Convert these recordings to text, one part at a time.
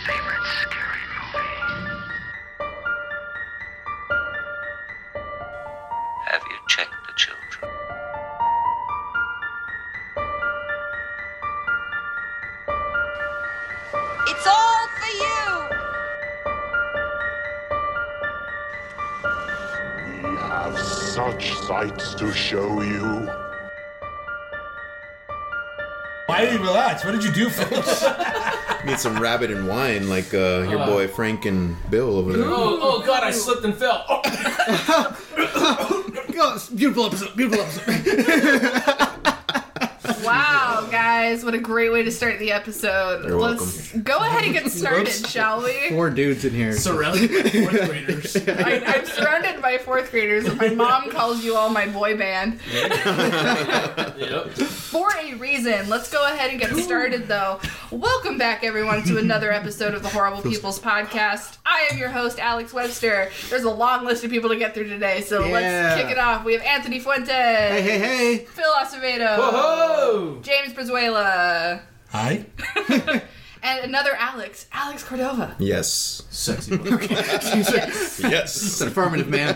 favorite scary movie? Have you checked the children? It's all for you! We have such sights to show you. Why did you relax? What did you do, folks? Need some rabbit and wine like your boy Frank and Bill over there. Oh God, I slipped and fell. Oh. Beautiful episode. Wow, guys, what a great way to start the episode. You're Let's go ahead and get started, shall we? 4 dudes in here. Surrounded by fourth graders. I'm surrounded by 4th graders, and my mom calls you all my boy band. Yep. For a reason. Let's go ahead and get started, though. Welcome back, everyone, to another episode of the Horrible People's Podcast. I am your host, Alex Webster. There's a long list of people to get through today, so let's kick it off. We have Anthony Fuentes. Hey. Phil Acevedo. Whoa! James Brizuela. Hi. And another Alex Cordova. Yes. Sexy boy. Yes. Yes. It's an affirmative, man.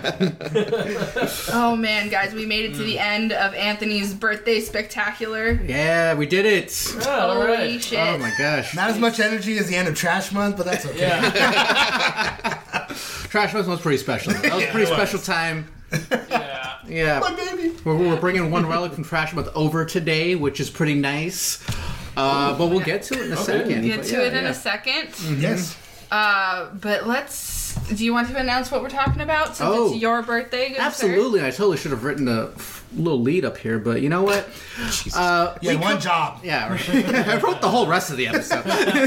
Oh, man, guys, we made it to the end of Anthony's birthday spectacular. Yeah, we did it. All Holy right. shit. Oh my gosh. Not as much energy as the end of Trash Month, but that's okay. Yeah. Trash Month was pretty special. That was a pretty special time. Yeah. Yeah. My baby. We're bringing one relic from Trash Month over today, which is pretty nice. But we'll get to it in a second. Get But to it in a second. Yes. But do you want to announce what we're talking about since it's your birthday? Good Absolutely. I totally should have written a little lead up here, but you know what? You had one job. Yeah, right. I wrote the whole rest of the episode.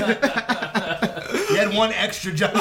You had one extra job.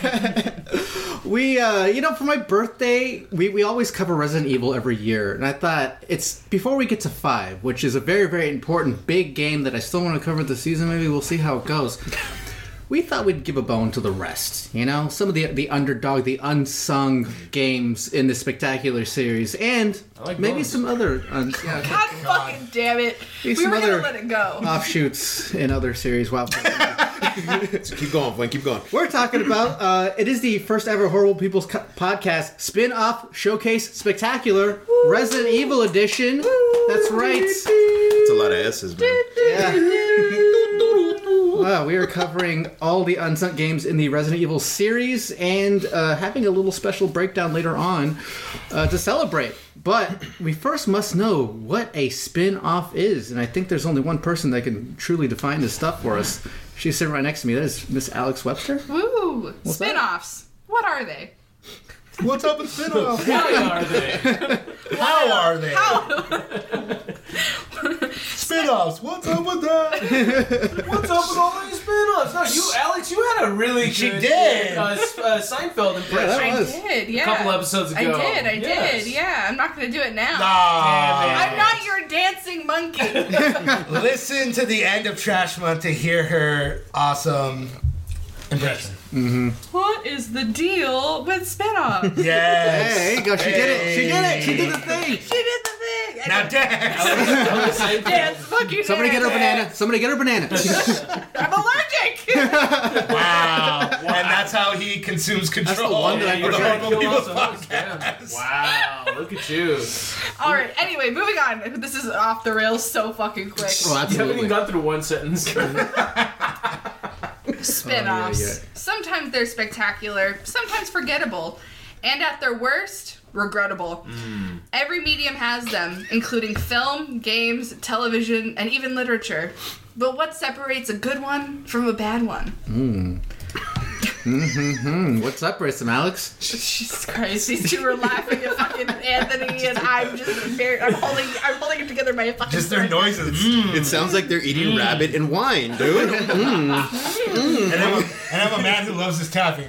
We, for my birthday, we always cover Resident Evil every year, and I thought it's before we get to 5, which is a very, very important big game that I still want to cover this season. Maybe we'll see how it goes. We thought we'd give a bone to the rest, some of the underdog, the unsung games in this spectacular series, and maybe bones. some other God fucking damn it. Maybe We some were going to other let it go. offshoots in other series. Wow. So keep going, Flynn. Keep going. We're talking about, it is the first ever Horrible People's podcast spin-off showcase spectacular Resident Evil edition. That's right. It's a lot of S's, man. Yeah. Wow, we are covering all the unsung games in the Resident Evil series and having a little special breakdown later on to celebrate. But we first must know what a spin-off is, and I think there's only one person that can truly define this stuff for us. She's sitting right next to me. That is Miss Alex Webster. Woo! What's that? Spin-offs. What are they? What's up with spin-offs? Why are they? How are they? How? Spin-offs. What's up with that? What's up with all these spin-offs? No, you, Alex, you had a really good She did. Seinfeld impression. that was- I did, yeah. A couple episodes ago. I Yes. did, yeah. I'm not going to do it now. Nah. I'm not your dancing monkey. Listen to the end of Trash Month to hear her awesome impression. What is the deal with spin-offs? Yes. Hey, there you go. She did it. She did it. She did the thing. She did the thing. Now dance. Dance, fuck you, Somebody get her banana. Somebody get her banana. I'm allergic. Wow. And that's how he consumes control. That's the one that I of the forgot. Horrible People's Kill us the podcast. host, yeah. Wow, look at you. All right, anyway, moving on. This is off the rails so fucking quick. Oh, You haven't absolutely. even gone through one sentence. Spin-offs. yeah. Sometimes they're spectacular, sometimes forgettable, and at their worst, regrettable. Every medium has them, including film, games, television, and even literature. But what separates a good one from a bad one? What separates them, Alex? Jesus Christ, these two are laughing at fucking Anthony, and I'm holding it together by a fucking Just their thread. noises. It sounds like they're eating rabbit and wine, dude. And I'm a man who loves his taffy.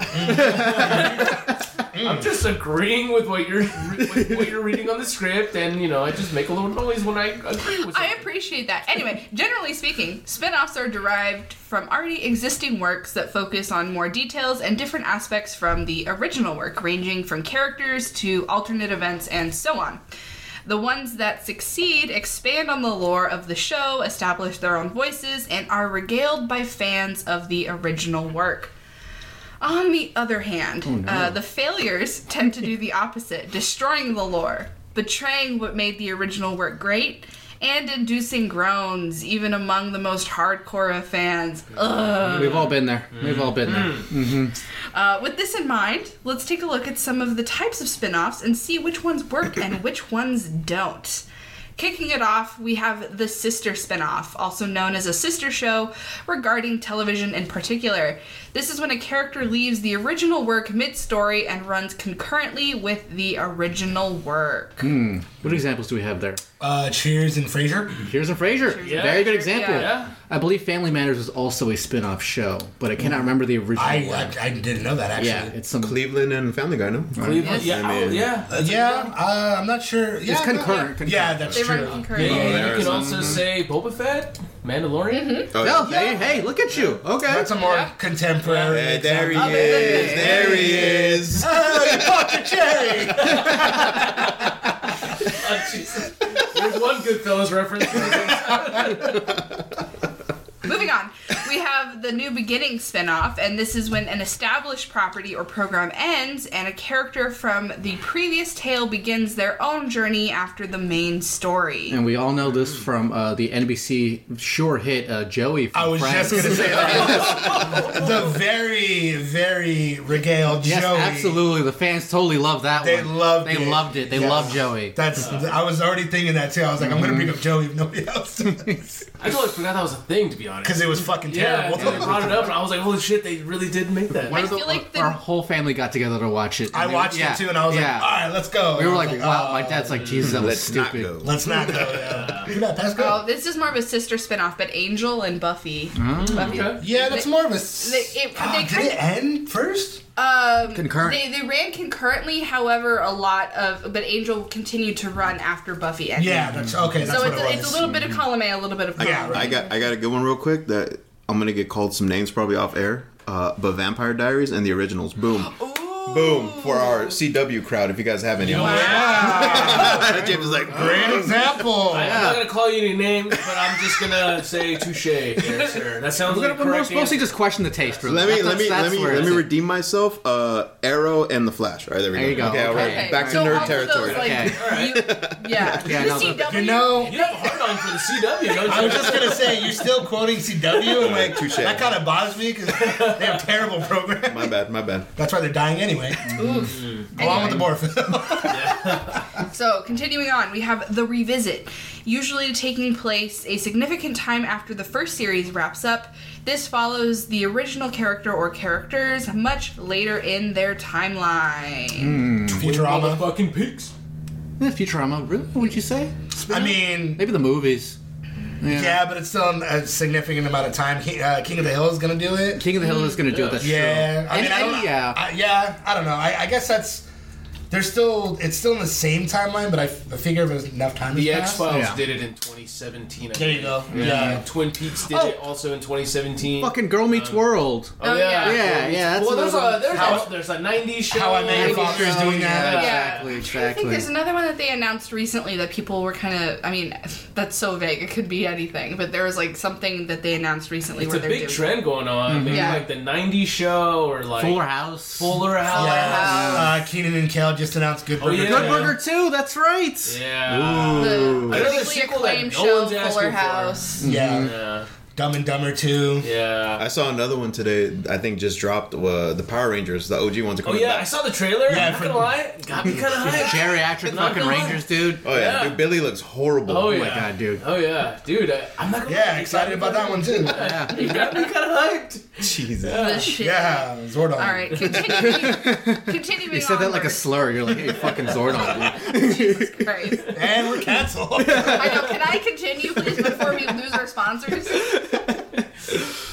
I'm just agreeing with what you're reading on the script, and I just make a little noise when I agree with I something. appreciate that. Anyway, generally speaking, spin-offs are derived from already existing works that focus on more details and different aspects from the original work, ranging from characters to alternate events and so on. The ones that succeed expand on the lore of the show, establish their own voices, and are regaled by fans of the original work. On the other hand, the failures tend to do the opposite, destroying the lore, betraying what made the original work great, and inducing groans even among the most hardcore of fans. Ugh. We've all been there. We've all been there. With this in mind, let's take a look at some of the types of spin-offs and see which ones work and which ones don't. Kicking it off, we have the sister spin-off, also known as a sister show regarding television in particular. This is when a character leaves the original work mid-story and runs concurrently with the original work. What examples do we have there? Cheers and Frasier. Here's a Frasier. Yeah. Very good example. Yeah. I believe Family Matters was also a spin-off show, but I cannot remember the original one. I didn't know that, actually. Yeah, it's some... Cleveland and Family Guy, no? Cleveland, Yes. yeah, I mean- yeah. I'm not sure. Yeah, It's concurrent. Yeah, that's They true. run concurrently. Yeah, you can also say Boba Fett, Mandalorian. Oh, Oh, hey, look at you. Okay. That's a more contemporary. Hey, there he example. is. There he is. Oh, you popped a cherry! Oh, Jesus. There's one Goodfellas reference. Moving on, we have the New Beginning spin-off, and this is when an established property or program ends and a character from the previous tale begins their own journey after the main story. And we all know this from the NBC sure hit Joey from I was Friends. just going to say that. The very, very regaled Yes, Joey. absolutely. The fans totally loved that They one. loved They it. loved it. They Yeah. loved Joey. I was already thinking that too. I was like, I'm going to bring up Joey if nobody else does. I totally forgot that was a thing, to be honest. Because it was fucking Yeah, terrible. until they brought it up, and I was like, holy shit, they really did make that. I feel like Our whole family got together to watch it. I watched it too, and I was like, all right, let's go. We And were I like, was wow. oh, My dad's like, Jesus, that was Let's not stupid. go. Let's not go. Yeah. Look at that, Pascal. Oh, this is more of a sister spin-off, but Angel and Buffy. Buffy. Okay. Yeah, that's more of a. They did kinda- it end first? Concurrent. They ran concurrently, however, but Angel continued to run after Buffy ended. Yeah, that's okay. That's So what it was. it's a little bit of column A, a little bit of column Yeah, B. right. I got a good one real quick that I'm gonna get called some names probably off air. But Vampire Diaries and the originals. Boom. Boom for our CW crowd. If you guys have any. James is like, Great example. I'm not gonna call you any names, but I'm just gonna say touche, there, sir. That sounds We're like gonna a correct mostly answer. just question the taste. Really. Let me That's where it's at. redeem myself. Arrow and the Flash. All right, there we go. There you go. Okay, all right. Okay, Back to so nerd all of territory. Those, like, Okay. yeah. Yeah, The no, CW. You know, You have a hard on for the CW, don't you? I was just gonna say you're still quoting CW, and like Touche. that kind of bothers me because they have terrible programs. My bad. That's why they're dying anyway. Oof. Along with the Morphin. So, continuing on, we have The Revisit, usually taking place a significant time after the first series wraps up. This follows the original character or characters much later in their timeline. Futurama. Fucking pigs. Futurama, really? What would you say? I mean, Maybe the movies. yeah, but it's still a significant amount of time. King of the Hill is gonna do it. King of the Hill is going to do it. That's Yeah, true. I mean, I don't know. Yeah. I don't know. I guess it's still in the same timeline, but I figure if there's enough time. The has X passed- Files Yeah. did it in 2017. I There you believe. go. Yeah. Twin Peaks did it also in 2017. Fucking Girl Meets World. Oh, yeah. Yeah, that's Well, there's another- there's a 90s show. How I Met Your Father is doing that. Yeah. Exactly, I think exactly. there's another one that they announced recently that people were kind of. I mean, that's so vague. It could be anything, but there was like something that they announced recently It's where a they're big doing. trend going on. Maybe Yeah. like the 90s show or like Fuller House. Fuller House. Yeah. Keenan and Kel just announced Good Burger. yeah. Good Burger too, that's right. Yeah. The Another critically sequel that acclaimed no show, one's asking Fuller for. House. Yeah. Yeah. Dumb and Dumber 2. Yeah. I saw another one today. I think just dropped. The Power Rangers, the OG ones are Oh coming yeah, I back. saw the trailer. Yeah, I'm not gonna lie, got me kind of hyped. Geriatric Not fucking gonna lie. Rangers, dude. Oh yeah, Yeah. Dude, Billy looks horrible. Oh Oh yeah. my god, dude. Oh yeah, dude. I'm not gonna. Yeah, lie, excited about that one too. Yeah. You got me kind of hyped. Jesus. The shit. Yeah, Zordon. All right, continuing. You said that like a onward. slur. You're like, hey, fucking Zordon, dude. Jesus Christ. And we're canceled. I know. Can I continue, please, before we lose our sponsors?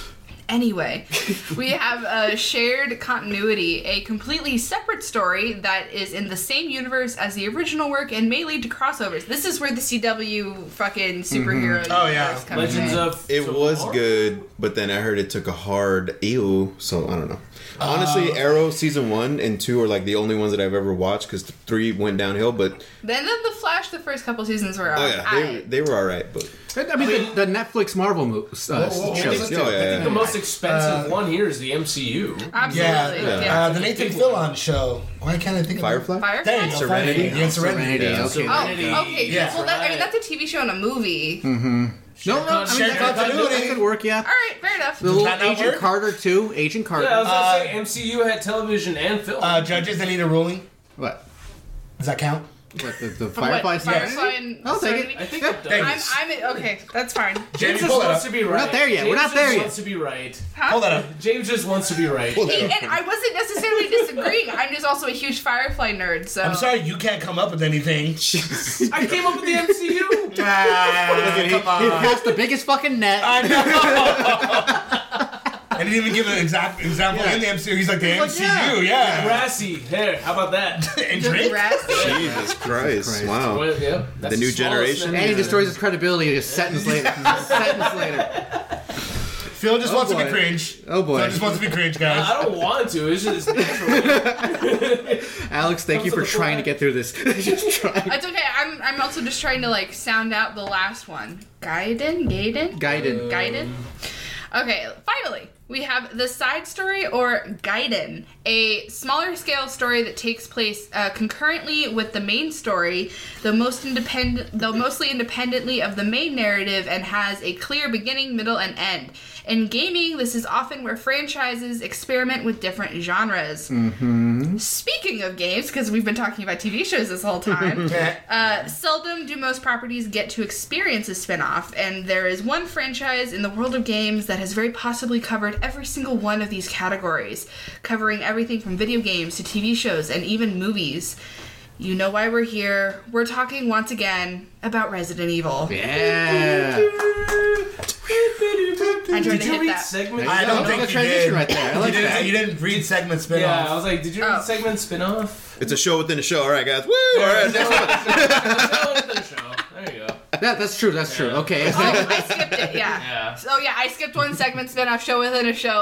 Anyway, we have a shared continuity, a completely separate story that is in the same universe as the original work and may lead to crossovers. This is where the CW fucking superhero Oh, yeah. universe comes Legends in. of It Tomorrow? was good, but then I heard it took a hard ew, so I don't know. Honestly, Arrow season 1 and 2 are like the only ones that I've ever watched because 3 went downhill. But Then the Flash, the first couple seasons were oh yeah, they were all right. But I mean, the Netflix Marvel shows. oh yeah, The most expensive one here is the MCU. Absolutely. Yeah. The Nathan Fillion show. Why can't I think of Firefly. Firefly? There you go. Serenity? Yeah, Serenity. Yeah. Okay. Serenity. Oh, okay. Yeah. Well, I mean, that's a TV show and a movie. No, I mean, Shared continuity. that could work, yeah. All right, fair enough. The little that not Agent work? Carter too. Agent Carter. Yeah, I was gonna say MCU had television and film. Judges that need a ruling. What? Does that count? What, the What, Firefly series? Firefly and I'll take it. Serenity? I think Yeah. it does. I'm okay. That's fine. James Jamie, just pull that wants up. to be right. not there yet. James We're not just there yet. wants to be right. Hold that up. James just wants to be right. And I wasn't necessarily disagreeing. I'm just also a huge Firefly nerd. So I'm sorry you can't come up with anything. I came up with the MCU. Come He on. passed the biggest fucking net. I know. I didn't even give an exact example in the MCU. He's like the MCU, yeah. Brassy. Here, how about that? And Drake? Jesus Christ! Wow. Well, yeah, that's The new smallest generation? net. And he destroys his credibility just seconds later. Seconds later. Phil just wants to be boy. cringe. Oh boy. Phil just wants to be cringe, guys. I don't want to. It's just natural. Alex, thank you for trying to get through this. Just trying. It's okay. I'm also just trying to like sound out the last one. Gaiden. Guided. Okay, finally, we have the side story, or Gaiden, a smaller scale story that takes place concurrently with the main story, though mostly independently of the main narrative, and has a clear beginning, middle, and end. In gaming, this is often where franchises experiment with different genres. Speaking of games, because we've been talking about TV shows this whole time, seldom do most properties get to experience a spin-off, and there is one franchise in the world of games that has very possibly covered every single one of these categories, covering everything from video games to TV shows and even movies. You know why we're here. We're talking once again about Resident Evil. Yeah. I'm trying Did to you hit read that. segment? I don't think That's you transition did. right there. I like that. You didn't read segment spin Yeah, I off. was like, did you read segment spin-off? It's a show within a show. All right, guys. Woo! All right, next one. There you go. That's true. That's true. Okay. Oh, I skipped it, yeah. So yeah, I skipped one segment spin-off show within a show.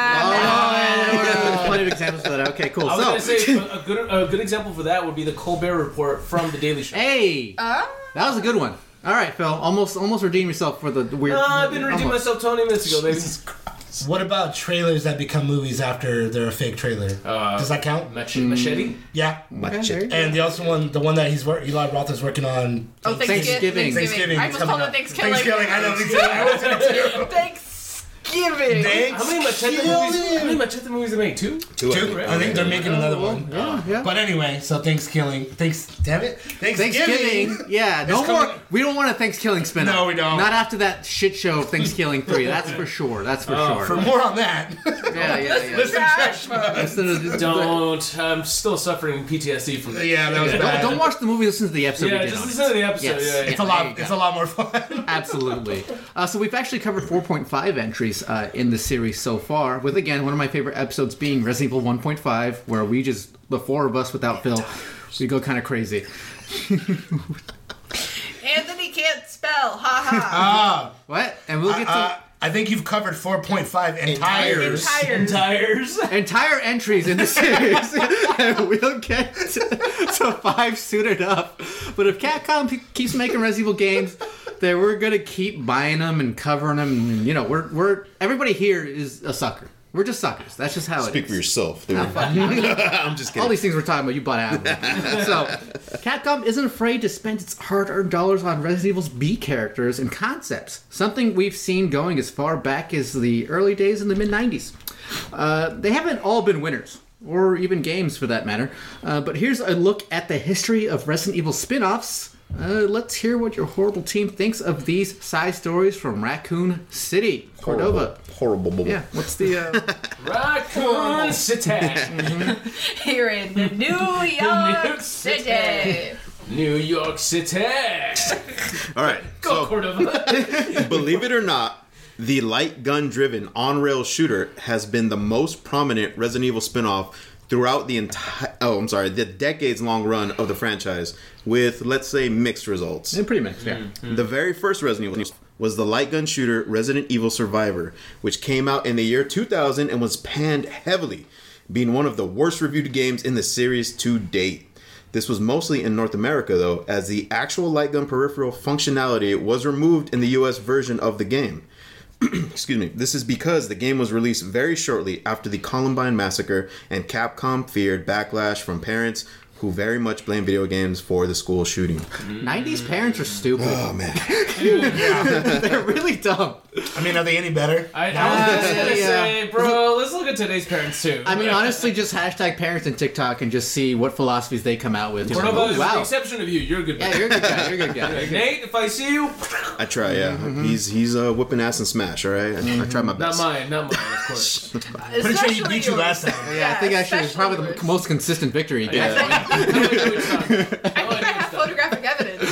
There's plenty of examples for that. Okay, cool. I was So, gonna say a good example for that would be the Colbert Report from The Daily Show. hey, that was a good one. All right, Phil. Almost redeem yourself for the weird. I've been redeeming almost. myself 20 minutes ago, baby. What about trailers that become movies after they're a fake trailer? Does that count? Machete? Yeah. Okay, there you go. And the one that Eli Roth is working on. Oh, Thanksgiving. Thanksgiving. I it's almost called coming it up. Thanksgiving. Thanksgiving. I know. Me too. I was gonna too. Thanksgiving. How many Machete movies they make? Two? Two. Two. I think they're making another one. Yeah. But anyway, so Thanksgiving. Damn it. Thanksgiving. Yeah, no It's more. coming- We don't want a Thanksgiving spin-off. No, we don't. Not after that shit show Thanksgiving 3. That's for sure. That's for sure. For more on that, Yeah. listen to Trash Mode. Don't. I'm still suffering PTSD from that. Yeah, that was bad. Don't watch the movie. Listen to the episode Yeah, we did just on it. listen to the episode. Yes. Yeah, It's a There lot. you go. It's a lot more fun. Absolutely. So we've actually covered 4.5 entries in the series so far, with, again, one of my favorite episodes being Resident Evil 1.5, where we just, the four of us without Phil, we go kind of crazy. Anthony can't spell. Ha ha. What? And we'll get to I think you've covered 4.5 entires. Tires. entire entries in the series, and we'll get to 5 suited up. But if Capcom keeps making Resident Evil games, then we're gonna keep buying them and covering them. And, you know, we're everybody here is a sucker. We're just suckers. That's just how it is. Speak for yourself, dude. I'm just All kidding. these things we're talking about, you bought out of them. So, Capcom isn't afraid to spend its hard-earned dollars on Resident Evil's B characters and concepts, something we've seen going as far back as the early days in the mid-90s. They haven't all been winners, or even games for that matter, but here's a look at the history of Resident Evil spin-offs. Let's hear what your horrible team thinks of these side stories from Raccoon City, Cordova. Horrible. Yeah, what's the... Raccoon City. Here in the New York City. New York City. All right. Go, So, Cordova. believe it or not, The light gun-driven on-rail shooter has been the most prominent Resident Evil spin-off throughout the the decades-long run of the franchise, with, let's say, mixed results. They're pretty mixed, yeah. The very first Resident Evil was the light gun shooter Resident Evil Survivor, which came out in the year 2000 and was panned heavily, being one of the worst reviewed games in the series to date. This was mostly in North America, though, as the actual light gun peripheral functionality was removed in the US version of the game. Excuse me. This is because the game was released very shortly after the Columbine massacre, and Capcom feared backlash from parents who very much blame video games for the school shooting. 90s parents are stupid. Oh, man. They're really dumb. I mean, are they any better? I was just gonna say, bro, let's look at today's parents too. I mean, honestly, just hashtag parents and TikTok and just see what philosophies they come out with. What Like, about oh, with the wow. exception of you? You're a good Yeah, man. you're a good guy. You're a good guy. Nate, if I see you, I try, yeah. He's whipping ass and smash, all right? I try my not best. mine, of course. Pretty sure he beat you last time. Yeah, I think actually it's probably the most consistent victory he gets. I think I have photographic evidence.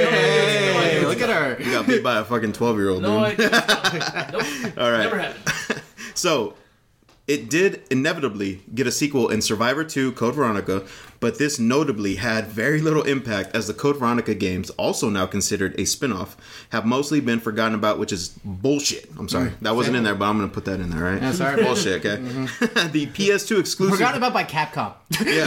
Hey, look at her. You got beat by a fucking 12-year-old, dude. No, I nope. All right. Never happened. So, it did inevitably get a sequel in Survivor 2 Code Veronica, but this notably had very little impact, as the Code Veronica games, also now considered a spin-off, have mostly been forgotten about, which is bullshit. I'm sorry. That wasn't in there, but I'm going to put that in there, right? Yeah, sorry. Bullshit, okay? The PS2 exclusive... Forgotten about by Capcom. Yeah.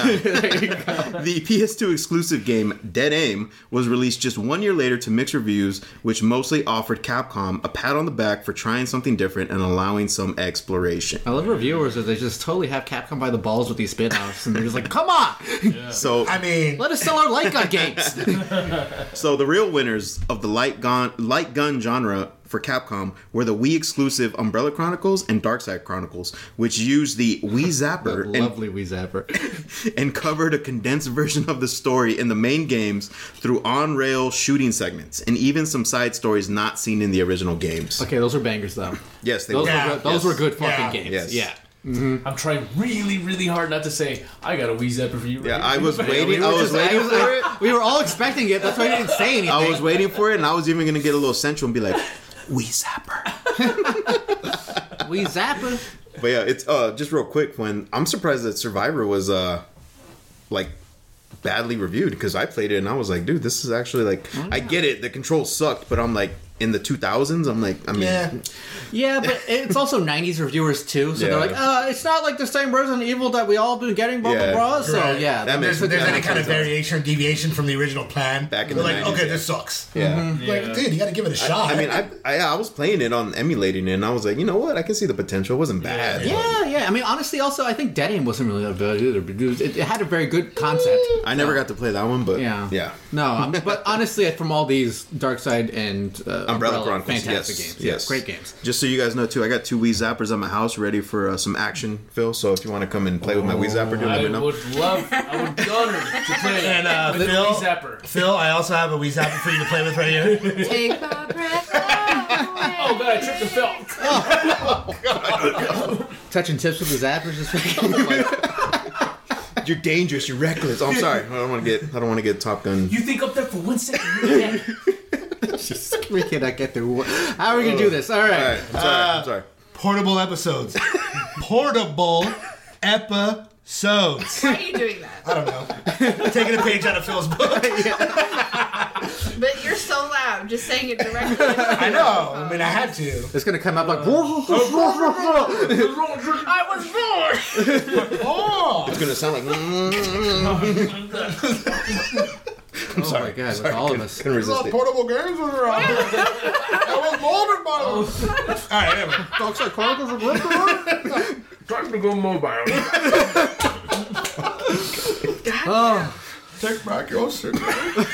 The PS2 exclusive game Dead Aim was released just 1 year later to mixed reviews, which mostly offered Capcom a pat on the back for trying something different and allowing some exploration. I love reviewers that they just totally have Capcom by the balls with these spin-offs, and they're just like, come on! So I mean, Let us sell our light gun games! So the real winners of the light gun genre for Capcom were the Wii exclusive Umbrella Chronicles and Darkside Chronicles, which used the Wii Zapper Lovely Wii Zapper. and covered a condensed version of the story in the main games through on-rail shooting segments, and even some side stories not seen in the original games. Okay, those were bangers, though. Yes, they Those, were. Yeah. were, good. Those Yes. were good fucking Yeah. games. Yes. Yeah. I'm trying really, really hard not to say I got a Wii Zapper for you. Yeah, right? I was waiting. I was Just- waiting for it. we were all expecting it. That's why I didn't say anything. I was waiting for it, and I was even gonna get a little sensual and be like, "Wii Zapper." Wii Zapper. But yeah, it's just real quick. When I'm surprised that Survivor was like badly reviewed, because I played it and I was like, dude, this is actually like, I get it, the controls sucked, but I'm like, in the 2000s, I'm like, I mean, yeah. Yeah, but it's also 90s reviewers, too. So they're Yeah. like, it's not like the same Resident Evil that we all been getting, blah, Yeah. blah, blah. So, Right. yeah. That makes There's any that kind of makes sense. variation or deviation from the original plan. Back in They're the like, 90s, okay, yeah. this sucks. Yeah. Like, dude, you got to give it a shot. I mean, I was playing it on emulating it, and I was like, you know what? I can see the potential. It wasn't bad. Yeah. I mean, honestly, also, I think Dead Aim wasn't really that bad either. Because it had a very good concept. I never got to play that one, but Yeah. No, but honestly, from all these Darkside and Umbrella Chronicles, fantastic yes, games. yes. Great games. Just so you guys know, too, I got 2 Wii Zappers at my house ready for some action, Phil. So if you want to come and play with my Wii Zapper, do let I me know. would be honored to play And with Phil, Wii Zapper. Phil, I also have a Wii Zapper for you to play with right here. Take my breath away. Oh god, I tripped the Phil. Touching tips with the Zappers. You're dangerous. You're reckless. Oh, I'm sorry. I don't want to get Top Gun. You think up there for 1 second, you're dead. We cannot get through. How are we going to do this? All All right. right. I'm sorry. Portable episodes. Portable episodes. Why are you doing that? I don't know. Taking a page out of Phil's book. But you're so loud, just saying it directly. I know. I mean, I had to. It's going to come up like. I was born. Oh! It's gonna sound like. I'm sorry. Oh my God, like all of us. Couldn't resist it. Portable games was around. I was molded by them. All right, anyway. Darkside Chronicles of Red Time to go mobile. Take back your cigarette.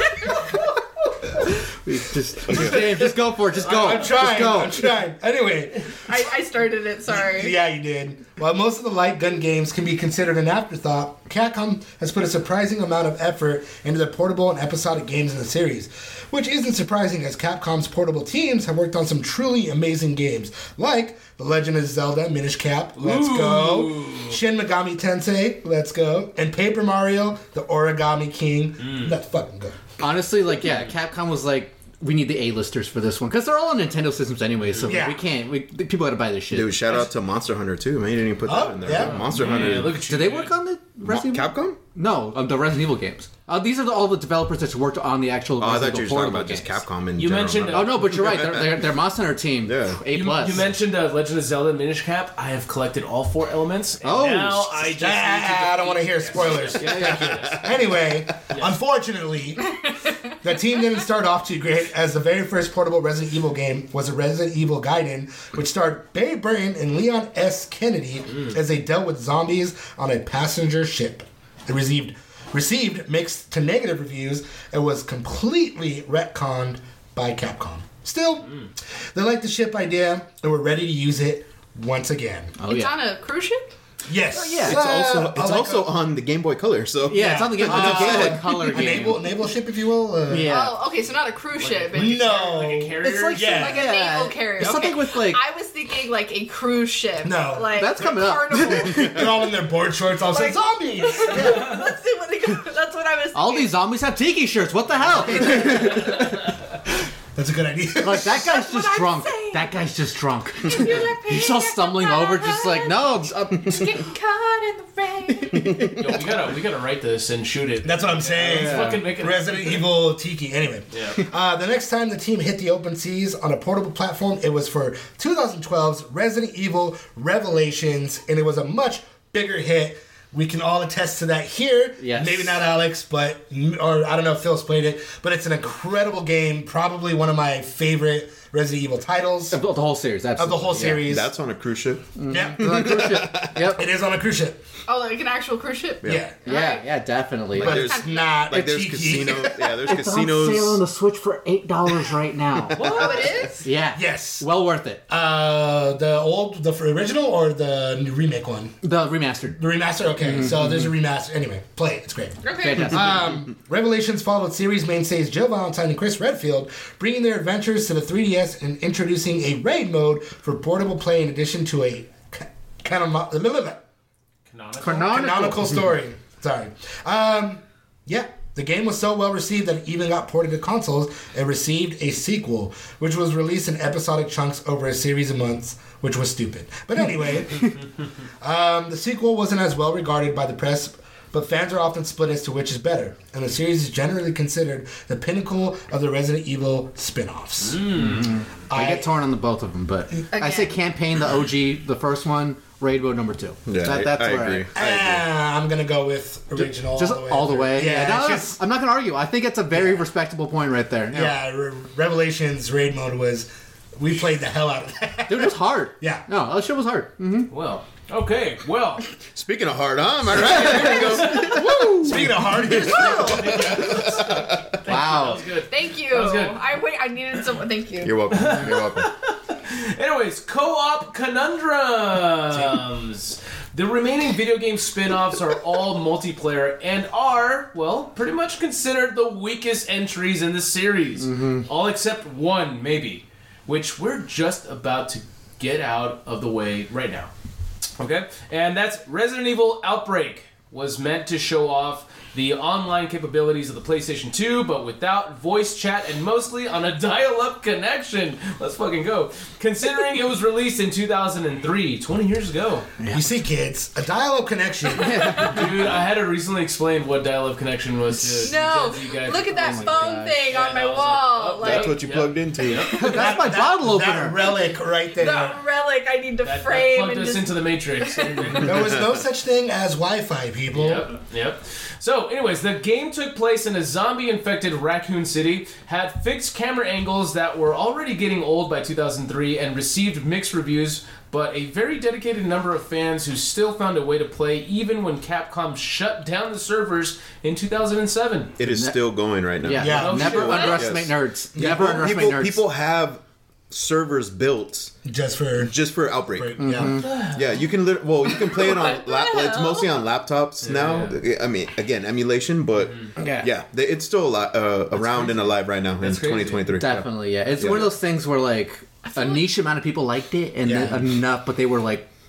Just go for it. Just go. I'm trying. Just go. I'm trying. Anyway. I started it, sorry. Yeah, you did. While most of the light gun games can be considered an afterthought, Capcom has put a surprising amount of effort into the portable and episodic games in the series, which isn't surprising as Capcom's portable teams have worked on some truly amazing games, like The Legend of Zelda Minish Cap, let's go, Shin Megami Tensei, let's go, and Paper Mario, The Origami King, let's fucking go. Honestly, like, yeah, Capcom was like, we need the A-listers for this one because they're all on Nintendo systems anyway. So Yeah. we can't. People got to buy this shit. Dude, shout out to Monster Hunter too, man. You didn't even put that in there. yeah. Monster Yeah, Hunter. look at you. Did they work on the Resident Evil? Capcom? No, the Resident Evil games. These are all the developers that worked on the actual. Oh, I Resident thought you were Evil talking portable about just games. Capcom in You general. mentioned- Oh no, but you're right. They're Monster Hunter team. Yeah. A You plus. mentioned Legend of Zelda Minish Cap. I have collected all 4 elements. And Oh. now I just need to I don't want to hear spoilers. Anyway, unfortunately, the team didn't start off too great, as the very first portable Resident Evil game was a Resident Evil Gaiden, which starred Barry Burton and Leon S. Kennedy as they dealt with zombies on a passenger ship. It received mixed to negative reviews and was completely retconned by Capcom. Still, they liked the ship idea and were ready to use it once again. Oh It's yeah. on a cruise ship? Yes. yeah. It's also on the Game Boy Color, so Yeah, it's on the game. It's a Game Boy Color game. Naval ship, if you will. Yeah. Oh, okay, so not a cruise ship. But No. like a carrier. It's like Yeah. like a naval carrier. It's Okay. something with like. I was thinking like a cruise ship. No. Like That's coming up. Carnival. They're all in their board shorts, all saying zombies. Let's see what they go. That's what I was thinking. All these zombies have tiki shirts. What the hell? That's a good idea. Like that guy's what just I'm drunk. saying. That guy's just drunk. If you're like He's all stumbling over, just like no. getting caught in the rain. Yo, we gotta write this and shoot it. That's what I'm saying. Let's fucking make it. Resident Evil Tiki. Anyway, Yeah. the next time the team hit the open seas on a portable platform, it was for 2012's Resident Evil Revelations, and it was a much bigger hit. We can all attest to that here. Yes. Maybe not Alex, or I don't know if Phil's played it, but it's an incredible game. Probably one of my favorite Resident Evil titles Of the whole series, absolutely. of the whole series. that's on a cruise ship. Yeah, Yep. it is on a cruise ship. Oh, like an actual cruise ship? Yeah. Yeah, definitely. But there's- it's not Like a there's tiki. casinos. Yeah, there's It's on sale on casinos. the Switch for $8 right now. Oh, it is? Yeah. Yes. Well worth it. The original or the remake one? The remastered. The remaster? Okay, so there's a remaster. Anyway, play it. It's great. Okay. Fantastic. Revelations followed series mainstays Jill Valentine and Chris Redfield, bringing their adventures to the 3DS and introducing a raid mode for portable play in addition to a canonical story. Sorry. Yeah. The game was so well received that it even got ported to consoles and received a sequel, which was released in episodic chunks over a series of months, which was stupid. But anyway, the sequel wasn't as well regarded by the press, but fans are often split as to which is better, and the series is generally considered the pinnacle of the Resident Evil spin-offs. I get torn on the both of them, but I say campaign, the OG, the first one, raid mode number 2. Yeah, That's I where agree. I'm gonna go with original. Just all the way. Yeah, No, it's no, just- I'm not gonna argue. I think it's a very respectable point right there. Revelations raid mode was. We played the hell out of that. Dude, it's hard. Yeah. No, that shit was hard. Well, okay. Well, Speaking of hard, huh? Am I right? Here we go. Speaking of hard, here's that Wow. was good. Thank you. That was good. I needed someone. Thank you. You're welcome. You're welcome. Anyways, co-op conundrums. The remaining video game spin-offs are all multiplayer and are, well, pretty much considered the weakest entries in the series. All except one, maybe, which we're just about to get out of the way right now. Okay? And that's Resident Evil Outbreak. Was meant to show off the online capabilities of the PlayStation 2, but without voice chat and mostly on a dial-up connection. Let's fucking go. Considering it was released in 2003, 20 years ago. You see, kids, a dial-up connection. Dude, I had to recently explain what dial-up connection was to No, Gen Z guys. look at that Oh my phone gosh. thing on my I was wall. oh, Like, That's what you plugged into. That's my bottle opener. That relic right there. that relic I need to That frame plugged and us just. into the Matrix. There was no such thing as Wi-Fi, people. Yep. So, anyways, the game took place in a zombie-infected Raccoon City, had fixed camera angles that were already getting old by 2003, and received mixed reviews, but a very dedicated number of fans who still found a way to play even when Capcom shut down the servers in 2007. It is still going right now. Yeah. Yeah. Oh, Never shit. underestimate nerds. Never underestimate People, nerds. people have servers built Just for... just for Outbreak. Yeah. Yeah, you can. You can play it on. It's mostly on laptops now. I mean, again, emulation, but yeah, it's still around and alive right now in That's crazy. 2023. Definitely, yeah. It's one of those things where like a niche amount of people liked it, and then enough, but they were like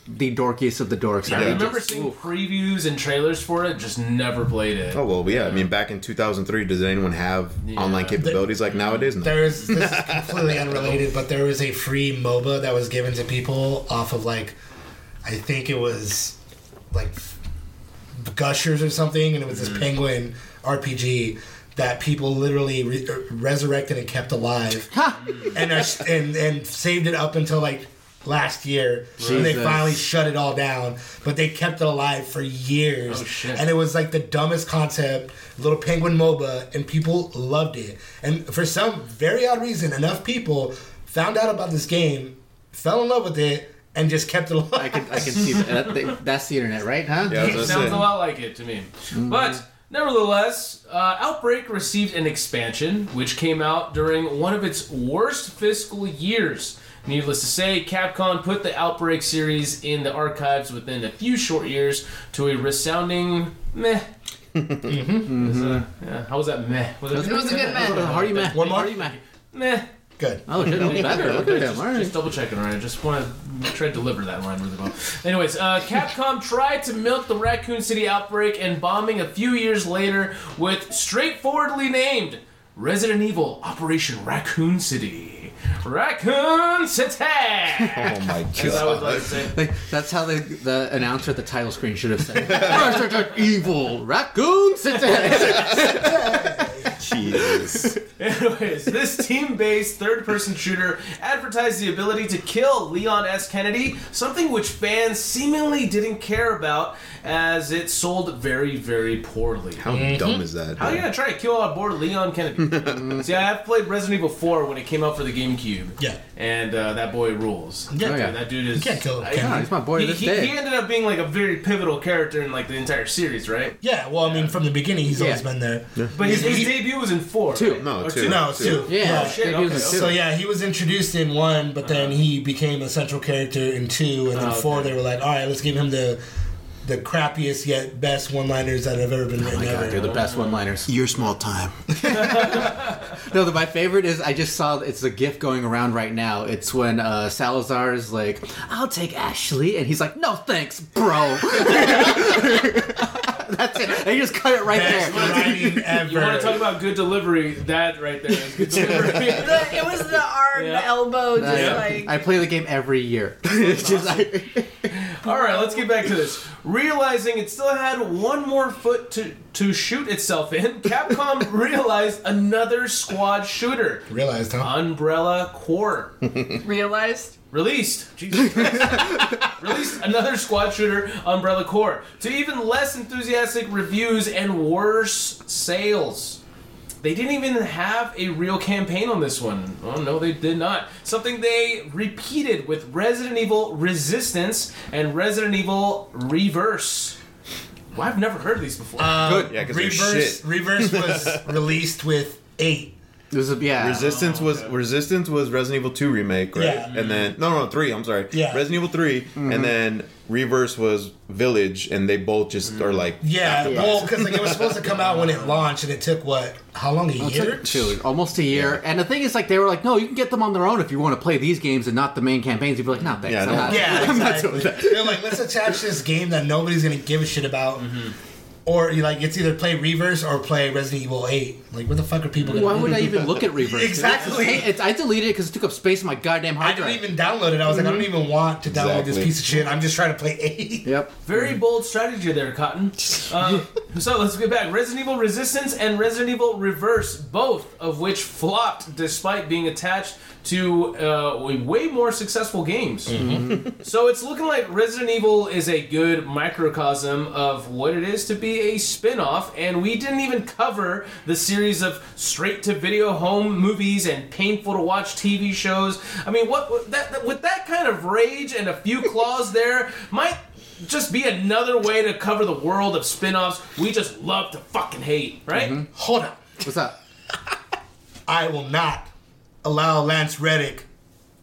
the dorkiest of the dorks. I remember seeing previews and trailers for it, just never played it. Oh, well, yeah. I mean, back in 2003, does anyone have online capabilities like nowadays? No. This is completely unrelated, but there was a free MOBA that was given to people off of, like, I think it was, like, Gushers or something, and it was this penguin RPG that people literally resurrected and kept alive, and saved it up until, like, last year, and they finally shut it all down, but they kept it alive for years. Oh, shit. And it was like the dumbest concept, little penguin MOBA, and people loved it. And for some very odd reason, enough people found out about this game, fell in love with it, and just kept it alive. I can see that. That's the internet, right? Huh? Yeah, It sounds a lot like it to me. But nevertheless, Outbreak received an expansion, which came out during one of its worst fiscal years. Needless to say, Capcom put the Outbreak series in the archives within a few short years to a resounding meh. How was that meh? It was a good meh. How are you, Matt? One more? How are you, Matt? Meh. Good. Oh, shit, that was better. Look at him. All right. Just double checking, right? I just want to try to deliver that line really well. Anyways, Capcom tried to milk the Raccoon City outbreak and bombing a few years later with straightforwardly named Resident Evil Operation Raccoon City. Raccoon City! Oh, my God. As I would like to say. Like, that's how the announcer at the title screen should have said. Resident Evil Raccoon City. Jesus. Anyways, this team-based third-person shooter advertised the ability to kill Leon S. Kennedy, something which fans seemingly didn't care about as it sold very, very poorly. How dumb is that? How are you gonna try to kill on board Leon Kennedy? See, I played Resident Evil 4 when it came out for the GameCube. Yeah. And that boy rules. Yeah. Oh, yeah. That dude is... You can't kill him. Yeah, he's my boy to this He day. ended up being like a very pivotal character in like the entire series, right? Yeah, well, I mean, from the beginning, he's always been there. But his debut was in 4. Two. right? No, Or two. No, it's two. Yeah. Oh, shit, He was okay. a So yeah, he was introduced in 1, but then he became a central character in 2, and then 4 they were like, all right, let's give him the crappiest yet best one-liners that have ever been written ever. They're the best one-liners. Your small time. No, my favorite is I just saw it's a GIF going around right now. It's when Salazar's like, "I'll take Ashley," and he's like, "No thanks, bro." That's it. They just cut it right Best there. writing ever. You want to talk about good delivery? That right there is good delivery. It was the arm, Yeah. the elbow, just Yeah. like. I play the game every year. It's just All right, let's get back to this. Realizing it still had one more foot to shoot itself in, Capcom realized another squad shooter, Realized, huh? Umbrella Corps. Realized. Released. Jesus Christ. Released another squad shooter, Umbrella Corps, to even less enthusiastic reviews and worse sales. They didn't even have a real campaign on this one. Oh, no, they did not. Something they repeated with Resident Evil Resistance and Resident Evil Reverse. Well, I've never heard of these before. Good. Yeah, because they're shit. Reverse was released with 8. it was Resistance was Resident Evil 2 remake, right? Yeah. And then 3. I'm sorry. Yeah. Resident Evil 3, and then Reverse was Village, and they both just are like Yeah, well, because like, it was supposed to come out when it launched, and it took, how long, a year? almost a year. And the thing is, like, they were like, no, you can get them on their own if you want to play these games and not the main campaigns. You'd be like, no, thanks. Yeah, I'm no. not. Yeah, I'm not exactly. doing that. They're like, let's attach this game that nobody's going to give a shit about. Or, it's either play Reverse or play Resident Evil 8. Like, what the fuck are people going to Why do? would I even look at Reverse? Exactly. I deleted it because it took up space on my goddamn I hard didn't drive. even download it. I was like, I don't even want to download this Exactly. piece of shit. I'm just trying to play 8. Yep. Very bold strategy there, Cotton. So let's get back. Resident Evil Resistance and Resident Evil Reverse, both of which flopped despite being attached to way more successful games. So it's looking like Resident Evil is a good microcosm of what it is to be a spin-off, and we didn't even cover the series of straight-to-video home movies and painful-to-watch TV shows. I mean, with that kind of rage and a few claws there, might just be another way to cover the world of spin-offs we just love to fucking hate, right? Hold up. What's up? I will not allow Lance Reddick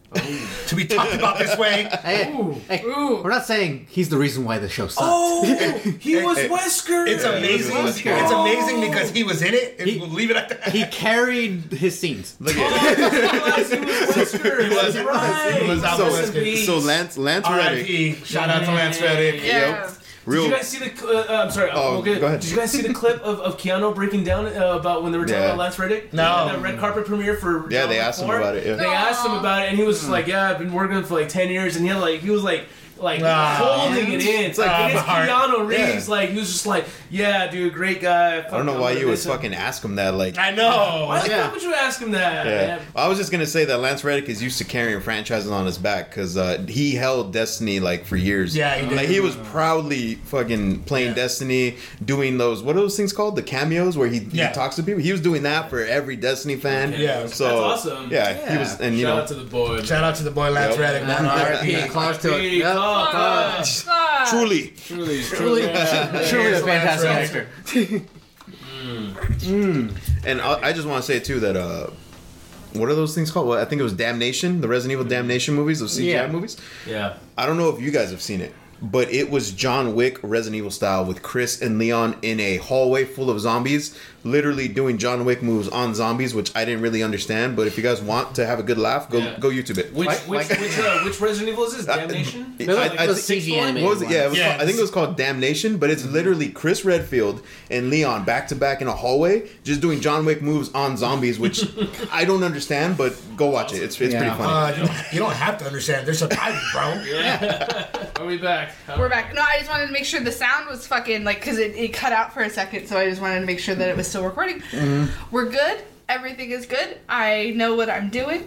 to be talked about this way. Hey, we're not saying he's the reason why the show sucked. Oh, he was Wesker. It's amazing. It's amazing because he was in it, and we'll leave it at that. He carried his scenes. Look He at was Wesker. He was. Right. He was out so, for Wesker. so Lance Reddick. R.I.P. Shout out to Lance Reddick. Yeah. Real. Did you guys see the? I'm sorry. Oh, okay. go ahead. Did you guys see the clip of Keanu breaking down about when they were talking about Lance Reddick? No. At the red carpet premiere for. Yeah, John they Wick asked him 4? about it. Yeah. They asked him about it, and he was just like, "Yeah, I've been working for like 10 years," and he was like holding it in. It's like my it's heart. Keanu Reeves. Yeah. Like he was just like, "Yeah, dude, great guy." I don't know why you would fucking ask him that. Like, I know. Why the fuck would you ask him that? yeah. Man? I was just gonna say that Lance Reddick is used to carrying franchises on his back because he held Destiny like for years. Yeah, he did. Like he was proudly fucking playing Destiny, doing those what are those things called? The cameos where he talks to people. He was doing that for every Destiny fan. Yeah. so That's awesome. Yeah, he was, and you Shout know, out to the boy. Shout out to the boy Lance Reddick. Man. R.I.P. Claws to it. Yep. truly. Truly a fantastic actor. And I just want to say too that what are those things called? Well, I think it was Damnation, the Resident Evil Damnation movies, those CGI movies. Yeah. I don't know if you guys have seen it, but it was John Wick Resident Evil style with Chris and Leon in a hallway full of zombies, literally doing John Wick moves on zombies, which I didn't really understand. But if you guys want to have a good laugh, go YouTube it. Which Resident Evil is this? Damnation? It was think- CG animated. What was it? Yeah, it was Yeah. called, I think it was called Damnation, but it's literally Chris Redfield and Leon back to back in a hallway, just doing John Wick moves on zombies, which I don't understand, but go watch it. It's pretty funny. You don't have to understand. They're surviving, bro. Are we back? We're back. No, I just wanted to make sure the sound was fucking, like, because it cut out for a second, so I just wanted to make sure that it was still recording. We're good. Everything is good. I know what I'm doing.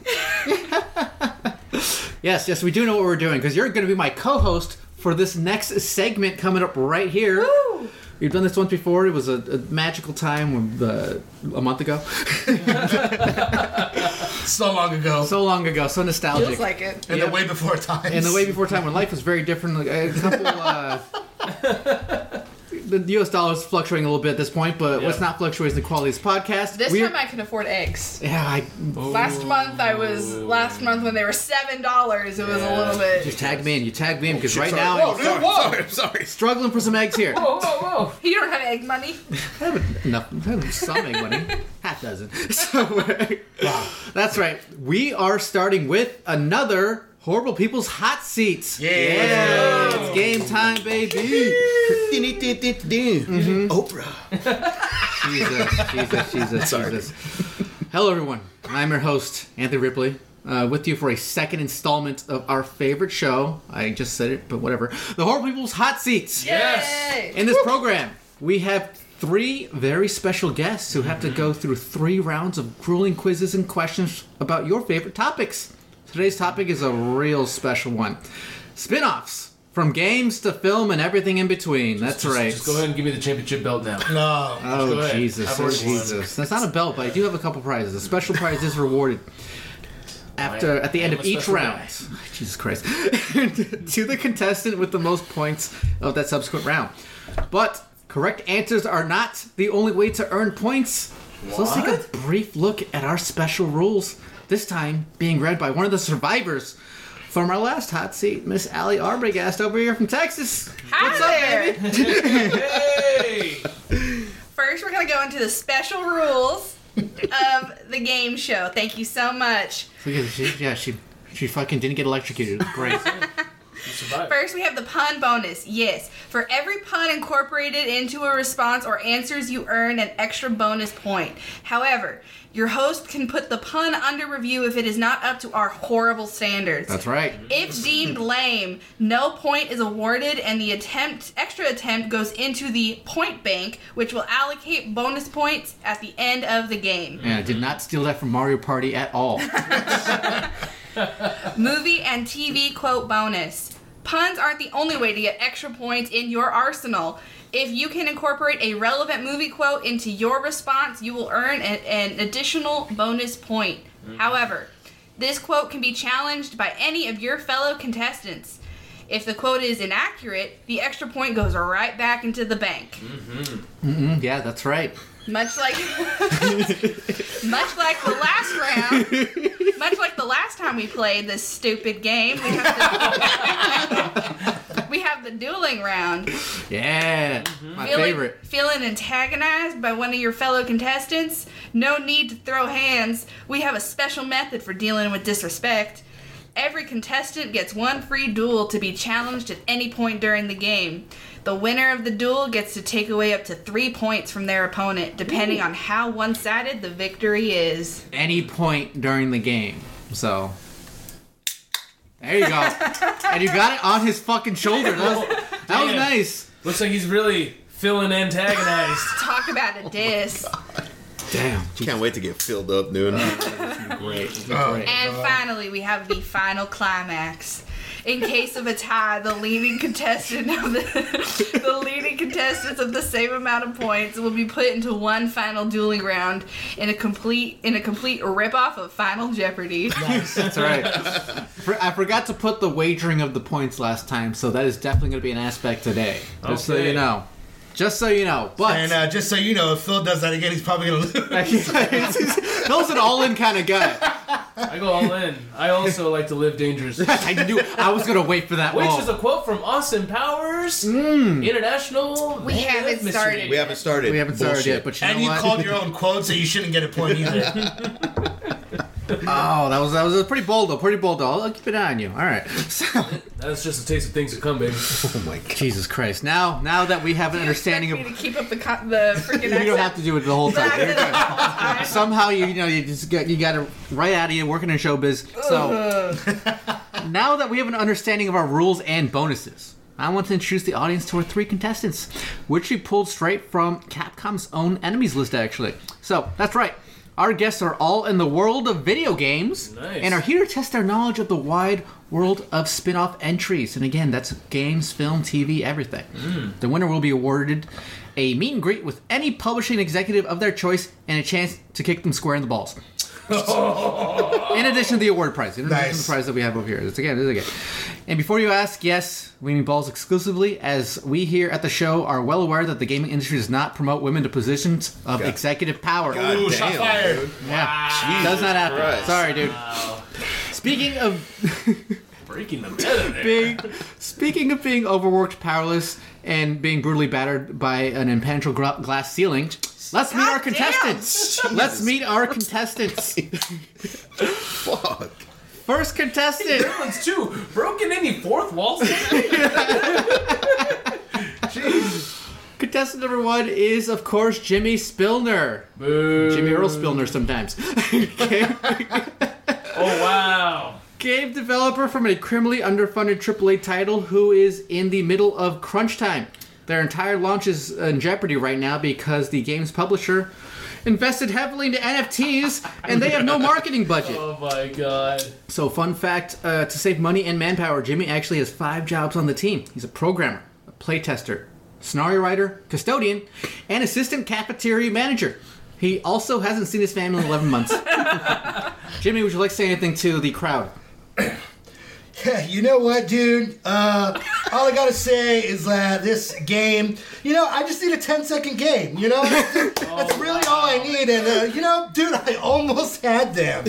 Yes, we do know what we're doing because you're going to be my co-host for this next segment coming up right here. Woo! We've done this once before. It was a magical time a month ago. So long ago. So long ago, so nostalgic. Feels like it. In the way before times. In the way before time when life was very different. Like, a couple, the U.S. dollar is fluctuating a little bit at this point, but what's not fluctuating is the quality of this podcast. This time I can afford eggs. Yeah, Last month when they were $7, it was a little bit. you tagged me in because right sorry. now Whoa, I'm dude, whoa. Sorry. struggling for some eggs here. Whoa. You don't have egg money. I have some egg money. Half dozen. So, that's right. We are starting with another Horrible People's Hot Seats. Yeah. It's game time, baby. Oprah. Jesus. Hello, everyone. I'm your host, Anthony Ripley, with you for a second installment of our favorite show. I just said it, but whatever. The Horrible People's Hot Seats. Yay! In this program, we have 3 very special guests who have to go through 3 rounds of grueling quizzes and questions about your favorite topics. Today's topic is a real special one. Spin-offs, from games to film and everything in between. That's right. Just go ahead and give me the championship belt now. No. Oh, Go ahead. Jesus. I've already won. That's not a belt, but I do have a couple prizes. A special prize is rewarded at the end I'm of a each special round. guy. Jesus Christ. To the contestant with the most points of that subsequent round. But correct answers are not the only way to earn points. So let's take a brief look at our special rules. This time being read by one of the survivors from our last hot seat, Miss Allie Arbogast over here from Texas. Hi What's up, there. baby? Hey! First, we're going to go into the special rules of the game show. Thank you so much. She fucking didn't get electrocuted. It was great. You survived. First, we have the pun bonus. Yes, for every pun incorporated into a response or answers, you earn an extra bonus point. However, your host can put the pun under review if it is not up to our horrible standards. That's right. If deemed lame, no point is awarded, and the extra attempt goes into the point bank, which will allocate bonus points at the end of the game. Yeah, I did not steal that from Mario Party at all. Movie and TV quote bonus. Puns aren't the only way to get extra points in your arsenal. If you can incorporate a relevant movie quote into your response, you will earn an additional bonus point. However, this quote can be challenged by any of your fellow contestants. If the quote is inaccurate, the extra point goes right back into the bank. Yeah, that's right. Much like the the last time we played this stupid game. We have the dueling round. Yeah, my favorite. Feeling antagonized by one of your fellow contestants? No need to throw hands. We have a special method for dealing with disrespect. Every contestant gets one free duel to be challenged at any point during the game. The winner of the duel gets to take away up to 3 points from their opponent, depending on how one-sided the victory is. Any point during the game. So, there you go. And you got it on his fucking shoulder. That was nice. Looks like he's really feeling antagonized. Talk about a diss. Damn. Can't wait to get filled up, dude. Great. And finally, we have the final climax. In case of a tie, the leading contestant of the leading contestants of the same amount of points will be put into one final dueling round in a complete ripoff of Final Jeopardy. Nice. That's right. I forgot to put the wagering of the points last time, so that is definitely going to be an aspect today. Just so you know. Just so you know. But And just so you know, if Phil does that again, he's probably going to lose. Phil's an all-in kind of guy. I go all in. I also like to live dangerously. I was going to wait for that Which wall. is a quote from Austin Powers, International. We haven't started. We haven't started. We haven't started yet, but you And know you what? called your own quote, so you shouldn't get a point either. Oh, that was pretty bold though. Pretty bold though. I'll keep an eye on you. All right. So, That's just a taste of things to come, baby. Oh my god. Jesus Christ. Now that we have an understanding of, Me to keep up the freaking accent. you don't have to do it the whole The time. accent the whole time. Somehow you got it right out of you working in showbiz. So now that we have an understanding of our rules and bonuses, I want to introduce the audience to our 3 contestants, which we pulled straight from Capcom's own enemies list, actually. So that's right. Our guests are all in the world of video games and are here to test their knowledge of the wide world of spin-off entries. And again, that's games, film, TV, everything. The winner will be awarded a meet and greet with any publishing executive of their choice and a chance to kick them square in the balls. In addition to the award prize. In addition to the prize that we have over here. This again. And before you ask, yes, we mean balls exclusively, as we here at the show are well aware that the gaming industry does not promote women to positions of executive power. God Ooh, damn, shot fired. dude. Yeah, does not happen. Christ. Sorry, dude. Speaking of Breaking the meta there. speaking of being overworked, powerless, and being brutally battered by an impenetrable glass ceiling, let's meet our contestants. Let's meet our contestants. Fuck. First contestant. Good ones too. Broken any fourth wall? Jeez. Contestant number 1 is, of course, Jimmy Spillner. Boo. Jimmy Earl Spillner sometimes. Oh wow. Game developer from a criminally underfunded AAA title who is in the middle of crunch time. Their entire launch is in jeopardy right now because the game's publisher invested heavily into NFTs and they have no marketing budget. Oh my god. So fun fact, to save money and manpower, Jimmy actually has 5 jobs on the team. He's a programmer, a playtester, scenario writer, custodian, and assistant cafeteria manager. He also hasn't seen his family in 11 months. Jimmy, would you like to say anything to the crowd? Yeah, you know what, dude? All I gotta say is that this game, I just need a 10-second game, That's really all I need, and, dude, I almost had them.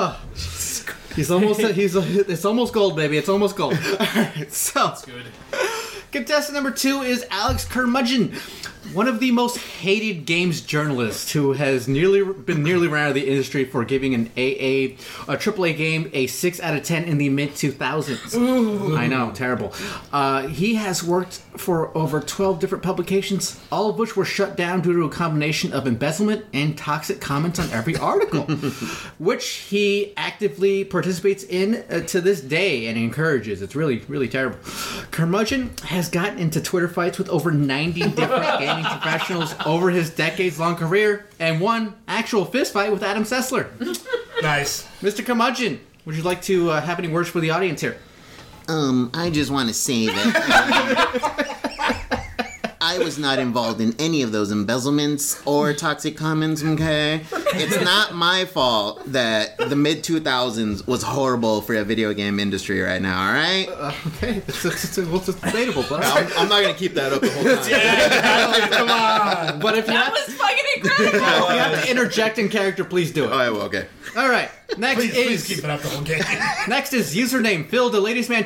It's almost gold, baby. It's almost gold. All right, so That's good. contestant number 2 is Alex Curmudgeon, one of the most hated games journalists who has been nearly run out of the industry for giving a AAA game a 6 out of 10 in the mid-2000s. I know, terrible. He has worked for over 12 different publications, all of which were shut down due to a combination of embezzlement and toxic comments on every article, which he actively participates in to this day and encourages. It's really, really terrible. Curmudgeon has gotten into Twitter fights with over 90 different gaming professionals over his decades-long career and one actual fist fight with Adam Sessler. Nice. Mr. Curmudgeon, would you like to have any words for the audience here? I just want to say that I was not involved in any of those embezzlements or toxic comments, okay? It's not my fault that the mid-2000s was horrible for the video game industry right now, all right? Okay, it's debatable, but I'm not going to keep that up the whole time. Come on. but if you That have, was fucking incredible. if you have to interject in character, please do it. Oh, yeah, well, okay. All right. Next Please keep it up the whole game. Next is username Phil the Ladies Man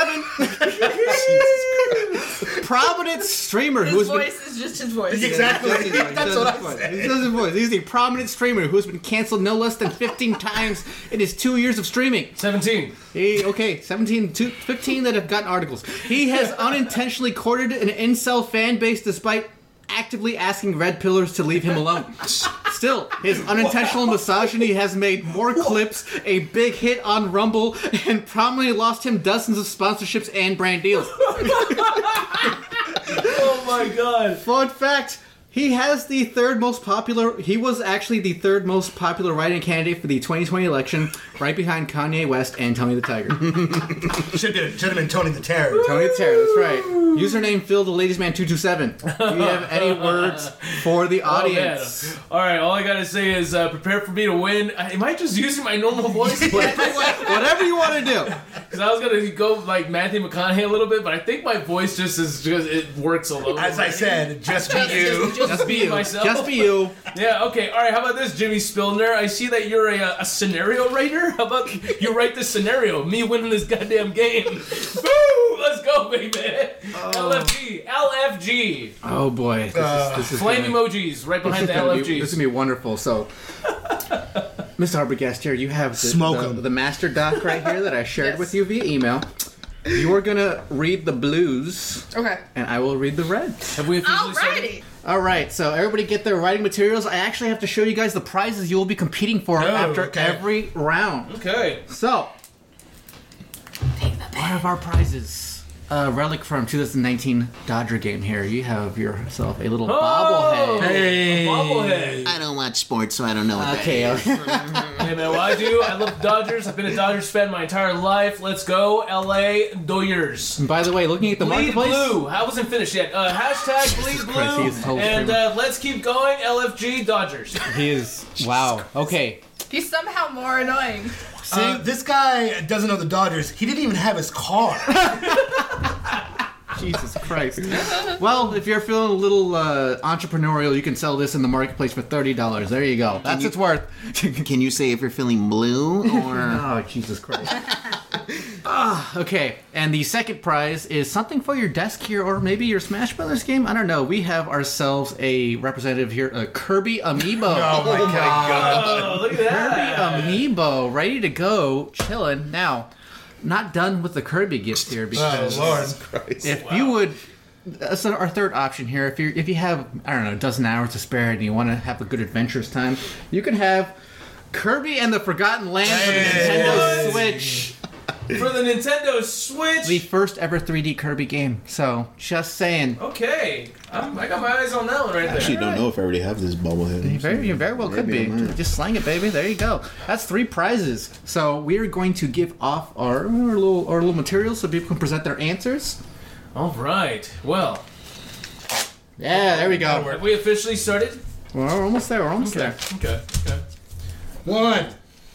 227. Prominent streamer who His has been voice is just his voice. Exactly. That's what I said. He does his voice. He's a prominent streamer who has been canceled no less than 15 times in his 2 years of streaming. 17. 15 that have gotten articles. He has unintentionally courted an incel fan base despite actively asking Red Pillars to leave him alone. Still, his unintentional misogyny has made more clips, a big hit on Rumble, and prominently lost him dozens of sponsorships and brand deals. Oh my god. Fun fact, he was actually the third most popular writing candidate for the 2020 election, right behind Kanye West and Tony the Tiger. Should have been Tony the Terror. Tony the Terror, that's right. Username Phil the Ladies Man 227. Do you have any words for the audience? Oh, alright, all I gotta say is prepare for me to win. Am I just using my normal voice? Whatever you want to do. Because I was gonna go like Matthew McConaughey a little bit, but I think my voice it works alone. As I said, just be you. Just be myself. Just be you. Yeah, okay, alright, how about this, Jimmy Spillner? I see that you're a scenario writer. How about you write this scenario? Me winning this goddamn game. Woo! Let's go, baby! LFG! Oh boy. This is Flame gonna- emojis right behind the this is gonna be- LFGs. This is going to be wonderful. So, Mr. Arbogast here, you have Smoke 'em. the master doc right here that I shared Yes. with you via email. You are going to read the blues, Okay. and I will read the reds. Have we officially started? Alrighty. All right, so everybody get their writing materials. I actually have to show you guys the prizes you will be competing for after okay. every round. Okay. So, one of our prizes, a relic from 2019 Dodger game here. You have yourself a little bobblehead. Hey. Bobblehead. I don't watch sports, so I don't know what Okay, that is. Hey man, what I do, I love the Dodgers. I've been a Dodgers fan my entire life. Let's go, LA Dodgers. and by the way, looking at the Bleed marketplace, blue. I wasn't finished yet. Hashtag bleed Christ, he is blue. totally And screaming. let's keep going. LFG Dodgers. he is wow. Okay, He's somehow more annoying. This guy doesn't know the Dodgers. He didn't even have his car. Jesus Christ. Well, if you're feeling a little entrepreneurial, you can sell this in the marketplace for $30. There you go. That's its worth. Can you say if you're feeling blue or... Oh, Jesus Christ. Okay, and the second prize is something for your desk here, or maybe your Smash Brothers game. I don't know. We have ourselves a representative here, a Kirby Amiibo. Oh my god. Oh, look at that. Amiibo, ready to go, chilling. Now, not done with the Kirby gifts here because Oh Lord. if you would, that's our third option here. If you have, I don't know, a dozen hours to spare and you want to have a good adventurous time, you can have Kirby and the Forgotten Land for the Nintendo Switch. For the Nintendo Switch. The first ever 3D Kirby game. So, just saying. Okay. I got my eyes on that one right I there. actually don't know if I already have this bobblehead. You very well could Maybe be. I might. Just slang it, baby. There you go. That's 3 prizes. So we are going to give off our little materials so people can present their answers. All right. Well, Yeah, there we go. have we officially started? We're almost there. We're almost there. Okay. 1.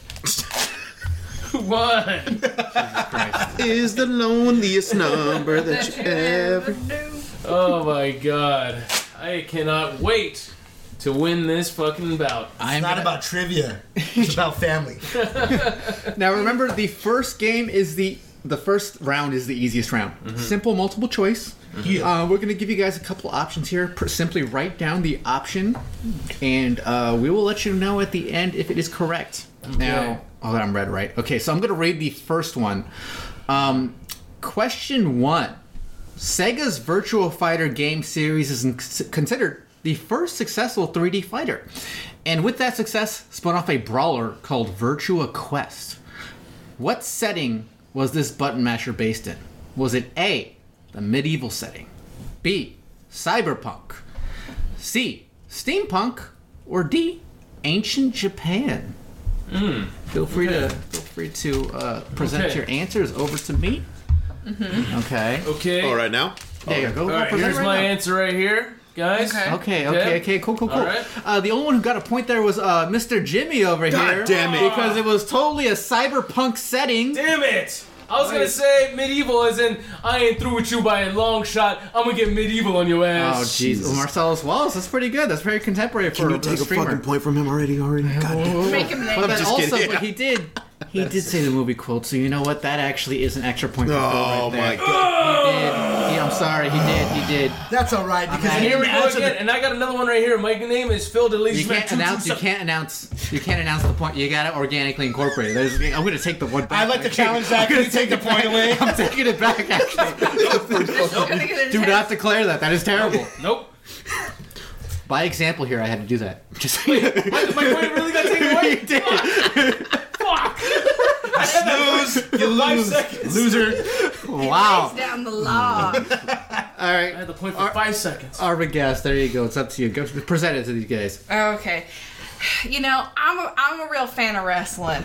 One. Is the loneliest number that you ever... Oh my god. I cannot wait to win this fucking bout. It's not about trivia. It's about family. Now remember, the first game is the first round is the easiest round. Simple multiple choice. Yeah. We're going to give you guys a couple options here. Simply write down the option, and we will let you know at the end if it is correct. Now, I'm read right. Okay, so I'm going to read the first one. Question 1. Sega's Virtua Fighter game series is considered the first successful 3D fighter. And with that success, spun off a brawler called Virtua Quest. What setting was this button masher based in? Was it A, the medieval setting, B, cyberpunk, C, steampunk, or D, ancient Japan? Feel free to present Okay. your answers over to me. Okay. Okay. Oh, right now? Yeah, go. All right, present here's right my now. answer right here, guys. Okay. Okay, cool. All right. The only one who got a point there was Mr. Jimmy over here. damn it. Because it was totally a cyberpunk setting. Damn it! I was gonna say medieval, as in I ain't through with you by a long shot. I'm gonna get medieval on your Oh, ass. jeez. Well, Marcellus Wallace, that's pretty good. That's very contemporary for Can you a take a streamer. fucking point from him already? God damn. Make him But then just also, kidding. but he did say the movie quote, so you know what? That actually is an extra point for Phil Oh right there. my god. He did. I'm sorry, he did. That's all right because mad. he Here we didn't go answer again, the- and I got another one right here. My name is Phil DeLeach. You can't announce the point. You gotta organically incorporate it. I'm gonna take the one back. I'd like to challenge that. Can you take the point away? I'm taking it back, actually. Do not declare that. That is terrible. Nope. By example here, I had to do that. Just my My point really got taken away. You did. Fuck. I had that point for 5 seconds. Loser. Wow. Lays down the law. All I right. had the point for 5 seconds. Arva Gas, there you go. It's up to you. Go present it to these guys. Okay. You know, I'm a real fan of wrestling.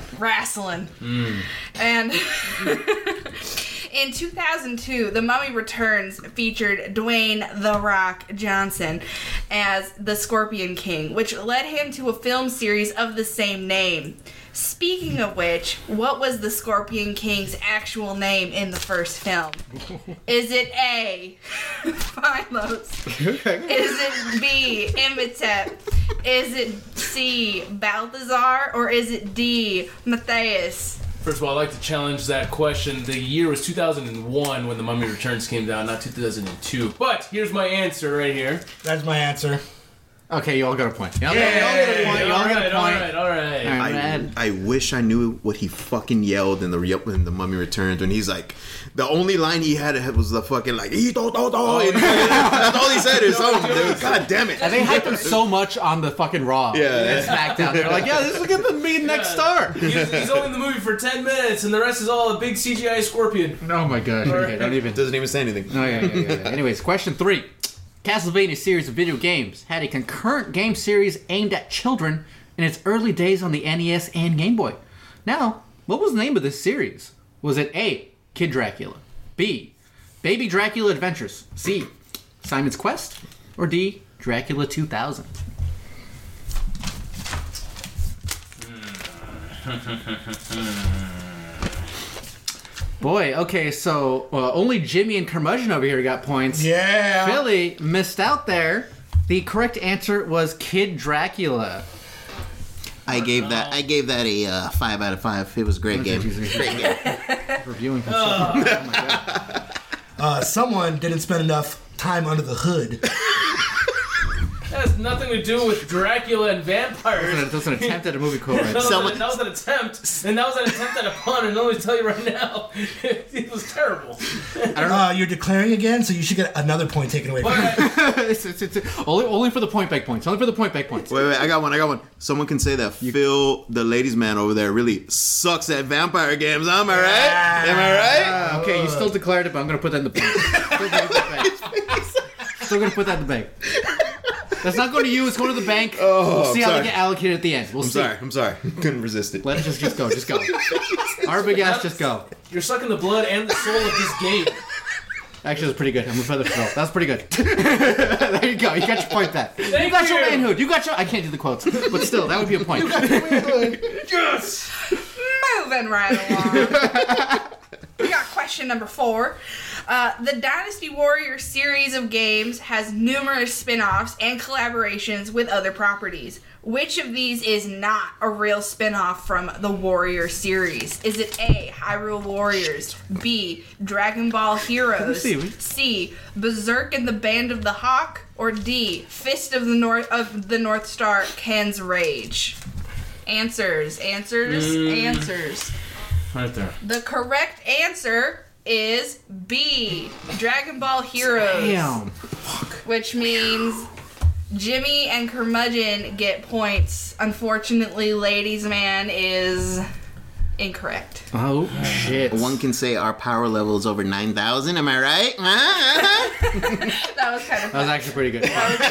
And in 2002, The Mummy Returns featured Dwayne "The Rock" Johnson as the Scorpion King, which led him to a film series of the same name. Speaking of which, what was the Scorpion King's actual name in the first film? Is it A, Phylos? Is it B, Imhotep? Is it C, Balthazar? Or is it D, Matthias? First of all, I'd like to challenge that question. The year was 2001 when The Mummy Returns came down, not 2002. But here's my answer right here. That's my answer. Okay, you all got a point. You all All got a point. You all got a point. right, all right. All right. I wish I knew what he fucking yelled in the Mummy Returns when he's like, the only line he had was the fucking like, that's all he said or something, dude. God damn it. And they hyped him so much on the fucking Raw. Yeah. And SmackDown. They're like, yeah, this is gonna be next star. He's only in the movie for 10 minutes, and the rest is all a big CGI scorpion. Oh my gosh. Okay, don't even. Doesn't even say anything. Oh, yeah. Anyways, question 3. Castlevania series of video games had a concurrent game series aimed at children in its early days on the NES and Game Boy. Now, what was the name of this series? Was it A, Kid Dracula, B, Baby Dracula Adventures, C, Simon's Quest, or D, Dracula 2000? Boy, okay, so only Jimmy and Curmudgeon over here got points. Yeah. Billy missed out there. The correct answer was Kid Dracula. I gave that a 5 out of 5. It was a great game. Great game. Reviewing from oh my God. Someone didn't spend enough time under the hood. That has nothing to do with Dracula and vampires. That's an attempt at a movie quote. That Right? was an attempt, and that was an attempt at a pun, and let me tell you right now, it was terrible. You're declaring again, so you should get another point taken away from you. it's only for the point back points. Only for the point back points. Wait, I got one. Someone can say that Phil, the ladies' man over there, really sucks at vampire games. Am I right? Am I right? Okay, you still declared it, but I'm going to put that in the bank. Still going to put that in the bank. That's not going to you. It's going to the bank. We'll see how they get allocated at the end. We'll see. I'm sorry. Couldn't resist it. Let it just go. Just go. Our big ass, just go. You're sucking the blood and the soul of this game. Actually, that's pretty good. I'm gonna Phil. That's pretty good. There you go. You got your point back. You got your manhood. You got your. I can't do the quotes, but still, that would be a point. Yes! Moving right along. We got question number 4. The Dynasty Warriors series of games has numerous spin-offs and collaborations with other properties. Which of these is not a real spin-off from the Warrior series? Is it A, Hyrule Warriors, B, Dragon Ball Heroes, C, Berserk and the Band of the Hawk, or D, Fist of the North Star, Ken's Rage? Answers. Right there. The correct answer is B, Dragon Ball Heroes. Damn. Which means Jimmy and Curmudgeon get points. Unfortunately, Ladies Man is incorrect. Oh shit. One can say our power level is over 9,000. Am I right? That was kind of That was fun. actually pretty good.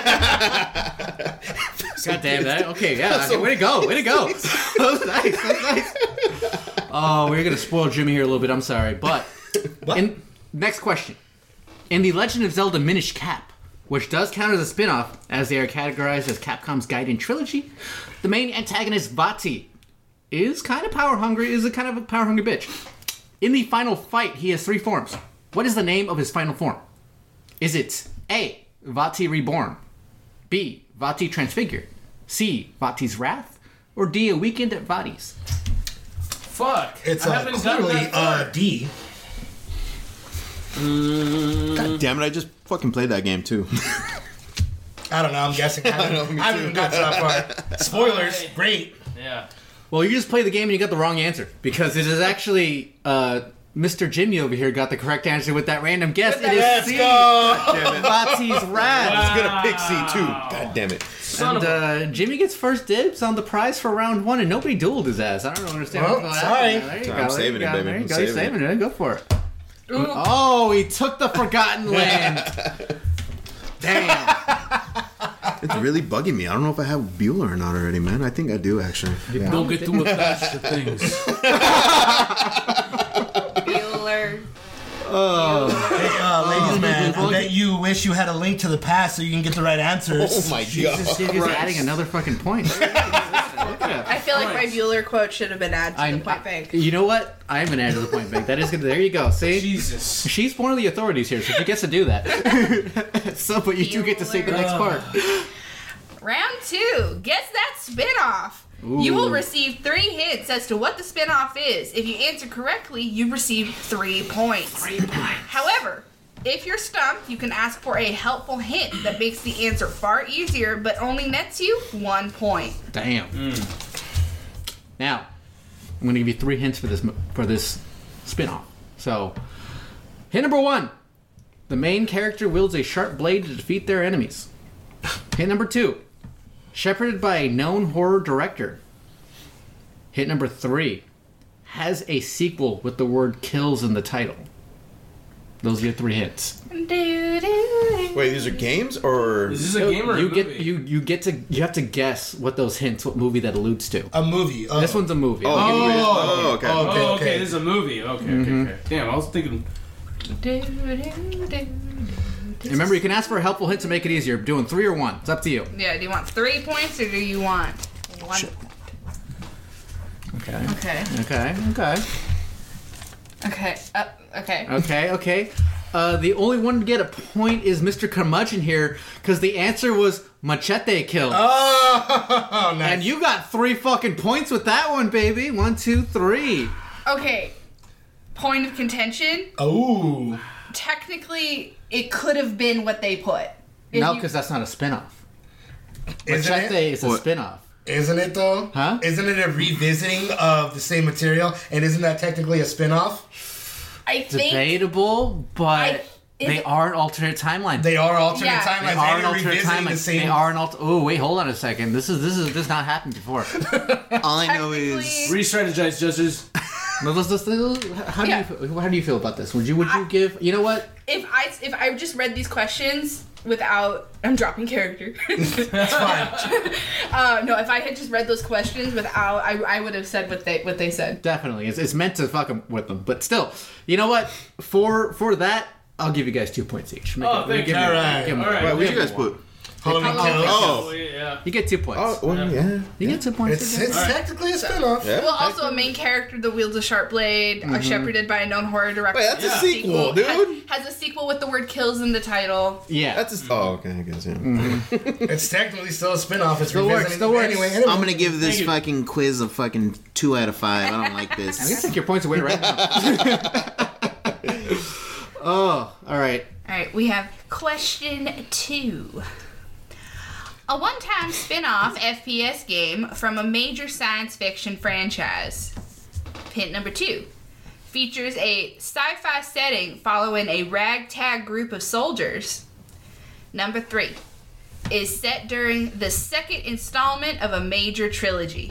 God damn that. Okay, yeah. Okay, way to go. That was nice. Oh, we're gonna spoil Jimmy here a little bit. I'm sorry, but next question. In The Legend of Zelda Minish Cap, which does count as a spin-off, as they are categorized as Capcom's Gaiden trilogy, the main antagonist, Vati, is a kind of a power hungry bitch. In the final fight, he has 3 forms. What is the name of his final form? Is it A, Vati Reborn, B, Vati Transfigured, C, Vati's Wrath, or D, A Weekend at Vati's? Fuck. It's I haven't done clearly that far. D. God damn it! I just fucking played that game too. I don't know. I'm guessing. I haven't even got that far. Spoilers. Great. Yeah. Well, you just played the game and you got the wrong answer, because it is actually Mr. Jimmy over here got the correct answer with that random guess. It is Let's C, go. Vati's Wrath. I was gonna pick C too. God damn it! Son of a... And Jimmy gets first dibs on the prize for round 1, and nobody dueled his ass. I don't understand Well, what's going sorry. on. There you go. I'm saving it, baby. There you I'm go. You're saving saving it. Go for it. Oh, he took the Forgotten Land. Damn. It's really bugging me. I don't know if I have Bueller or not already, man. I think I do actually. Yeah. Don't get too attached to things. Bueller. Hey, ladies, man. I bet you wish you had a link to the past so you can get the right answers. Oh my Jesus, god! he's adding another fucking point. I feel like my Bueller quote should have been added to the point bank. You know what? I'm gonna add to the point bank. That is good. There you go. See, Jesus. she's one of the authorities here, so she gets to do that. So, but you do get to say the next part. Round 2. Guess that spinoff. You will receive 3 hints as to what the spinoff is. If you answer correctly, you receive 3 points. However, if you're stumped, you can ask for a helpful hint that makes the answer far easier, but only nets you 1 point. Damn. Now, I'm gonna give you 3 hints for this spin-off. So, hint number 1: the main character wields a sharp blade to defeat their enemies. Hint number 2: shepherded by a known horror director. Hint number 3: has a sequel with the word "kills" in the title. Those are your 3 hints. Wait, these are games or? Is this a game or a movie? You have to guess what movie that alludes to. A movie. This one's a movie. Oh, okay. Oh, okay. This is a movie. Okay. Damn, I was thinking... Remember, you can ask for a helpful hint to make it easier. Doing 3 or 1. It's up to you. Yeah, do you want 3 points or do you want 1? Okay. Okay. Okay. Okay. The only one to get a point is Mr. Curmudgeon here, because the answer was Machete Kill. Oh, nice. And you got 3 fucking points with that one, baby. 1, 2, 3. Okay. Point of contention. Oh. Technically, it could have been what they put. No, because that's not a spin-off. Isn't Machete it? is a spin-off. Isn't it, though? Huh? Isn't it a revisiting of the same material? And isn't that technically a spin-off? I think... Debatable, but they are an alternate timeline. They are alternate Yeah. timelines. They are an and alternate revisiting the timeline. same... They are an alternate... Oh, wait, hold on a second. This not happened before. All I know is Technically- Re-strategize, judges. How do you feel about this? Would you give... You know what? If I just read these questions without... I'm dropping character. That's fine. No, if I had just read those questions without... I would have said what they said. Definitely. It's meant to fuck with them. But still, you know what? For that, I'll give you guys 2 points each. Thank you. All right. All right. wait, what'd you guys put? Halloween Kills. Oh, Yeah. You get 2 points. oh, well, yeah. You get 2 points. It's technically a spin-off. Yeah. Well, also a main character that wields a sharp blade, shepherded by a known horror director. Wait, that's a Has sequel, dude. Has a sequel with the word "kills" in the title. Yeah. That's a, oh, okay, I guess, yeah. It's technically still a spin-off. It's Still works, revisiting... still works. Anyway. I'm gonna give this fucking quiz a fucking 2 out of 5. I don't like I'm gonna this. take your points away right now. Oh, all right. All right, we have question 2. A one-time spin-off FPS game from a major science fiction franchise. Hint number 2. Features a sci-fi setting following a ragtag group of soldiers. Number 3. Is set during the second installment of a major trilogy.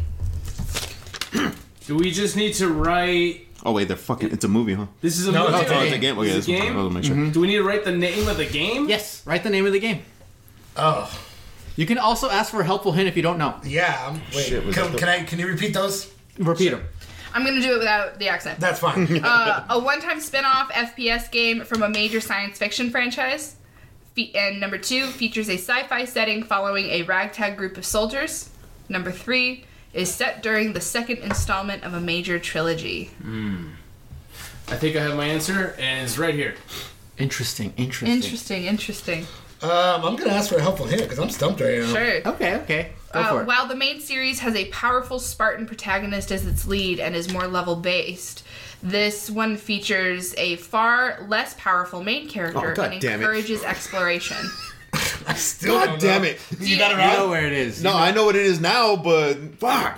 Do we just need to write... Oh wait, they're fucking. It's a movie, huh? This is a No, movie. it's a Oh, it's a game. Okay, It's that's a game? I'll make sure. Do we need to write the name of the game? Yes, write the name of the game. Oh. You can also ask for a helpful hint if you don't know. Yeah. Wait. Shit, was that the- Can you repeat those? Repeat them. I'm gonna do it without the accent. That's fine. A one-time spin-off FPS game from a major science fiction franchise. And number 2 features a sci-fi setting following a ragtag group of soldiers. Number 3 is set during the second installment of a major trilogy. I think I have my answer, and it's right here. Interesting. Interesting. I'm gonna ask for a helpful hint because I'm stumped right now. Sure. Okay. Go for it. While the main series has a powerful Spartan protagonist as its lead and is more level-based, this one features a far less powerful main character God and damn it. encourages exploration. I still God don't damn know. it. You got it You know right. where it is. No, I know what it is now, but fuck.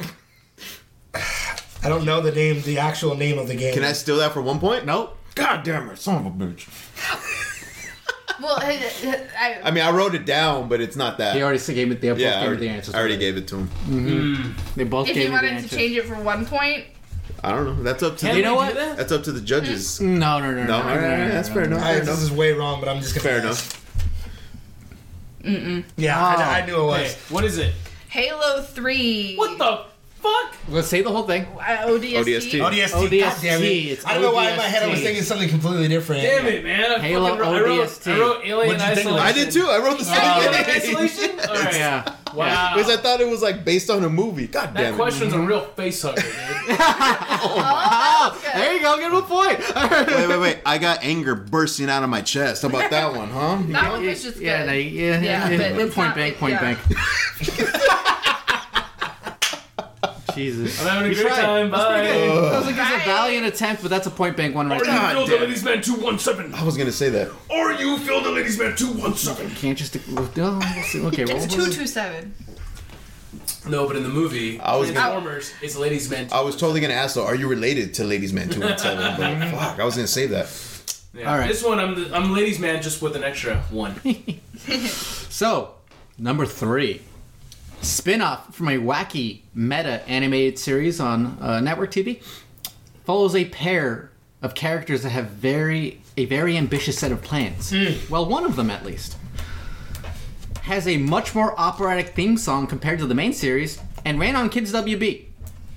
I don't know the actual name of the game. Can I steal that for 1 point? Nope. God damn it, son of a bitch. Well, I mean, I wrote it down, but it's not that. He already gave it. They both Yeah, gave it the answers. I already gave it to him. They both if gave you it the wanted to answers. change it for 1 point, I don't know. That's up to Can the, You know we what? do that? that's up to the judges. No. No, all right, that's fair enough. Fair This enough. is way wrong, but I'm just gonna Fair ask. enough. Yeah, I knew it was. Hey, what is it? Halo 3. What the fuck? Let's say the whole thing. ODST. ODST. ODST. God damn it. It's I don't know why in my head I was ODST. thinking something completely different. Damn it, man. I Halo fucking wrote, ODST. I wrote Alien What'd you think of Isolation. it? I did too. I wrote the same Alien thing. Isolation? Alright. Yeah. Wow. Because I thought it was like based on a movie. God That damn it. question's a real face hugger, dude. Oh, there you go. Give him a point. Wait. I got anger bursting out of my chest. How about that one, huh? That one was just good. Yeah. but it's Point not- bank. Point yeah. bank. Jesus. I'm having a You great tried. time. That's pretty Bye. good. That was like Bye. a valiant attempt, but that's a point bank one right Are there. God you Phil damn. the Ladies Man 217? I was going to say that. Are you Phil the Ladies Man 217? Can't just. No, we'll see. Okay, It's well, 227. No, but in the movie, I was gonna- Transformers, it's Ladies Man 217. I was totally going to ask, though, are you related to Ladies Man 217? But fuck, I was going to say that. Yeah. All right. This one, I'm Ladies Man just with an extra one. So, number 3. Spin-off from a wacky meta animated series on network TV follows a pair of characters that have a very ambitious set of plans. Well, one of them at least has a much more operatic theme song compared to the main series and ran on Kids WB.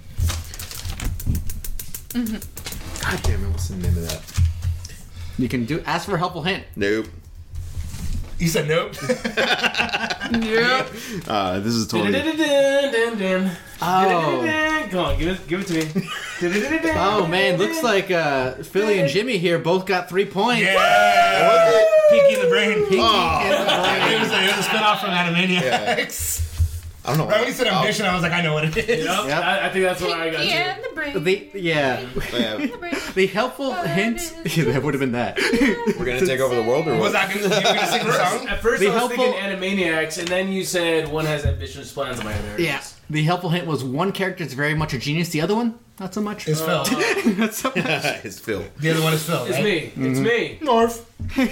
God damn it, what's the name of that? You can ask for a helpful hint. Nope. You said nope. Yep. This is totally... Dun-dun-dun-dun-dun. Oh, Come on, give it to me. oh man, looks like Philly and Jimmy here both got 3 points. Yeah. Pinky in the brain. Pinky Oh. in the brain. It was a spin-off from Animaniacs. I don't know. Right when you said ambition, I was like, I know what it is. Yep, Yep. I think that's what I got Yeah, too. the brain. Yeah. Yeah, The helpful hint. Yeah, that would have been that. we're going to take over the world or Was what? I gonna, you gonna sing the song? At first, The I was helpful- thinking Animaniacs, and then you said one has ambitious plans. I'm like, there it Yeah. is. The helpful hint was one character is very much a genius, the other one, not so much. It's Phil. Not so much. It's Phil. The other one is Phil, It's right? me. It's me. North.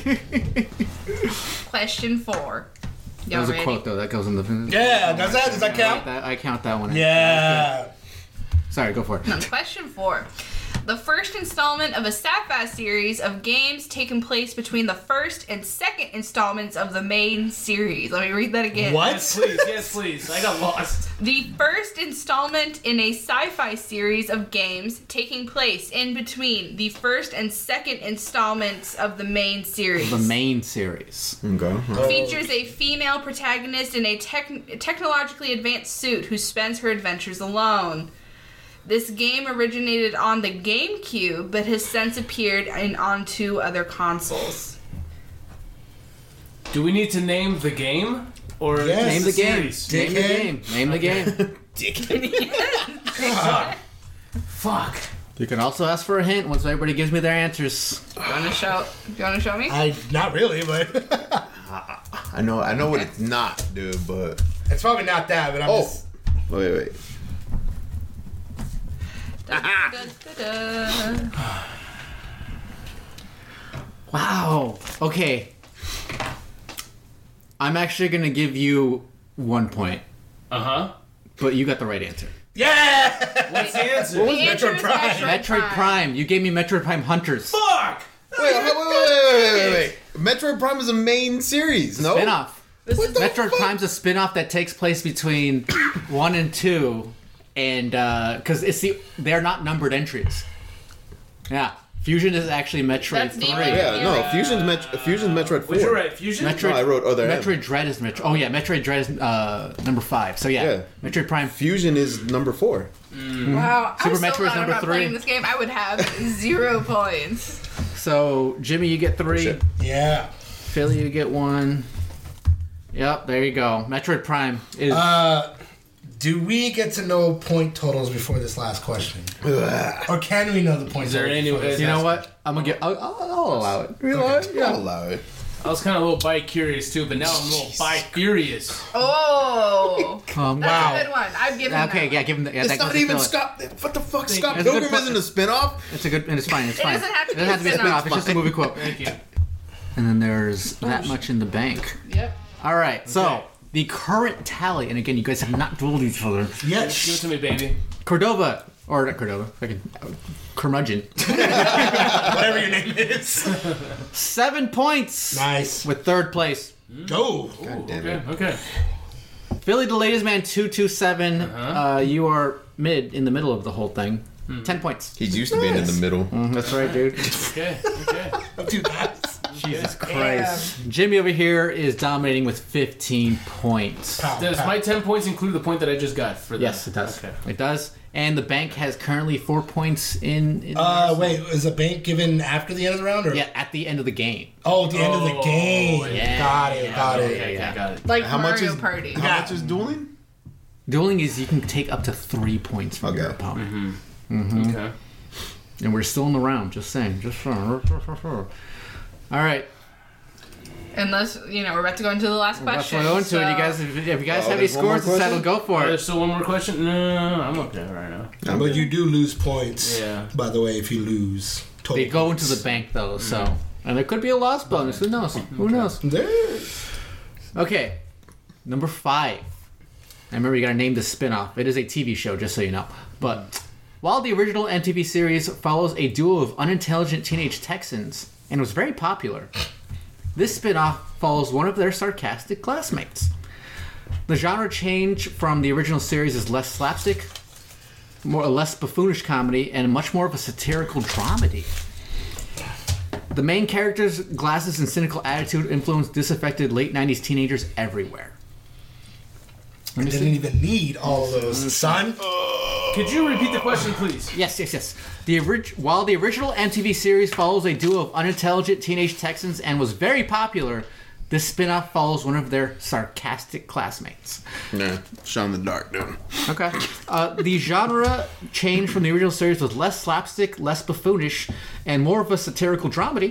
Question 4. That Y'all was a ready? quote, though. That goes in the. Yeah, does that count? I count that one. Yeah. Sorry, go for it. Question 4. The first installment of a Sapphire series of games taking place between the first and second installments of the main series. Let me read that again. Yes, please. Yes, please. I got lost. The first installment in a sci-fi series of games taking place in between the first and second installments of the main series. The main series. Okay. Features a female protagonist in a technologically advanced suit who spends her adventures alone. This game originated on the GameCube, but has since appeared on 2 other consoles. Do we need to name the game? Or Yes. Name the game. series? Name the game. Name the game. Fuck. You can also ask for a hint once everybody gives me their answers. Do you want to show me? Not really, but I know what it's not, dude, but... it's probably not that. But I'm Oh! just. Wait. Da-da-da-da. Wow. Okay. I'm actually going to give you 1 point, Uh-huh. but you got the right answer. Yeah. What's the answer? The answer is Prime? Metroid Prime. You gave me Metroid Prime Hunters. Fuck! Wait. Metroid Prime is a main series, no? Spin-off. This is Metroid Prime's a spin-off that takes place between 1 and 2 and because they're not numbered entries. Yeah, Fusion is actually Metroid That's 3. deep. Yeah, no, Fusion's Metroid 4. Would you write Fusion? Metroid, No, I wrote other M. Metroid Dread is Metroid. Oh yeah, Metroid Dread is number 5. So yeah, Metroid Prime. Fusion is number 4. Wow. Super I'm so Metroid's glad I'm number not 3. playing this game. I would have 0 points. So Jimmy, you get 3. Shit. Yeah. Philly, you get 1. Yep, there you go. Metroid Prime is. Do we get to know point totals before this last question? Or can we know the point Is there totals? any before this you know last what? I'm gonna get. I'll allow it. You know what? I'll Yeah. allow it. I was kind of a little bi-curious too, but now I'm a little bi-furious. Oh. Wow. That's a good one. I've given Okay, that yeah, one. give him. Yeah, It's that goes not to even Philip. Scott. What the fuck? Scott It's a good Pilgrim point. isn't a spin-off? It's a good, and it's fine. It's fine. doesn't have to be It doesn't have to be a a spin-off. spin-off. It's just a movie quote. Thank you. And then there's that much in the bank. Yep. All right, so Okay. the current tally, and again, you guys have not dueled each other. Yeah. Give it to me, baby. Cordova, or not Cordova, fucking Curmudgeon, Whatever your name is. 7 points. Nice. With 3rd place. Go. God damn Okay, it. okay. Philly the Ladies Man 227. You are mid in the middle of the whole thing. 10 points. He's used to being in the middle. That's right, dude. Okay, okay. Do that. Jesus Christ. Jimmy over here is dominating with 15 points. Pow, Does pow. my 10 points include the point that I just got for that? Yes, it does. Okay. It does. And the bank has currently 4 points in Wait, is a bank given after the end of the round? Or? yeah, at the end of the game. Oh, the end of the game. yeah. Got it, got it. Okay, Yeah. got it. Like How Mario much is Party. How much is dueling? Dueling is you can take up to 3 points from your Okay. opponent. Okay. And we're still in the round, just saying. All right. Unless, we're about to go into the last Let's question. go into so- it. You guys, if you guys Oh, have any there's one more scores to settle, question? go for There's it. still one more question? No, I'm okay right now. But you do lose points. Yeah. By the way, if you lose. Total They go points. into the bank, though, so. And there could be a loss bonus. Who knows? Who knows? There. Okay. Number 5. I remember you gotta name the spin-off. It is a TV show, just so you know. But while the original MTV series follows a duo of unintelligent teenage Texans and was very popular, this spin-off follows one of their sarcastic classmates. The genre change from the original series is less slapstick, less buffoonish comedy, and much more of a satirical dramedy. The main character's glasses and cynical attitude influenced disaffected late 90s teenagers everywhere. I didn't even need all of those, son. Could you repeat the question, please? Yes. While the original MTV series follows a duo of unintelligent teenage Texans and was very popular, this spin-off follows one of their sarcastic classmates. Nah, shot in the dark, dude. Okay. The genre change from the original series was less slapstick, less buffoonish, and more of a satirical dramedy.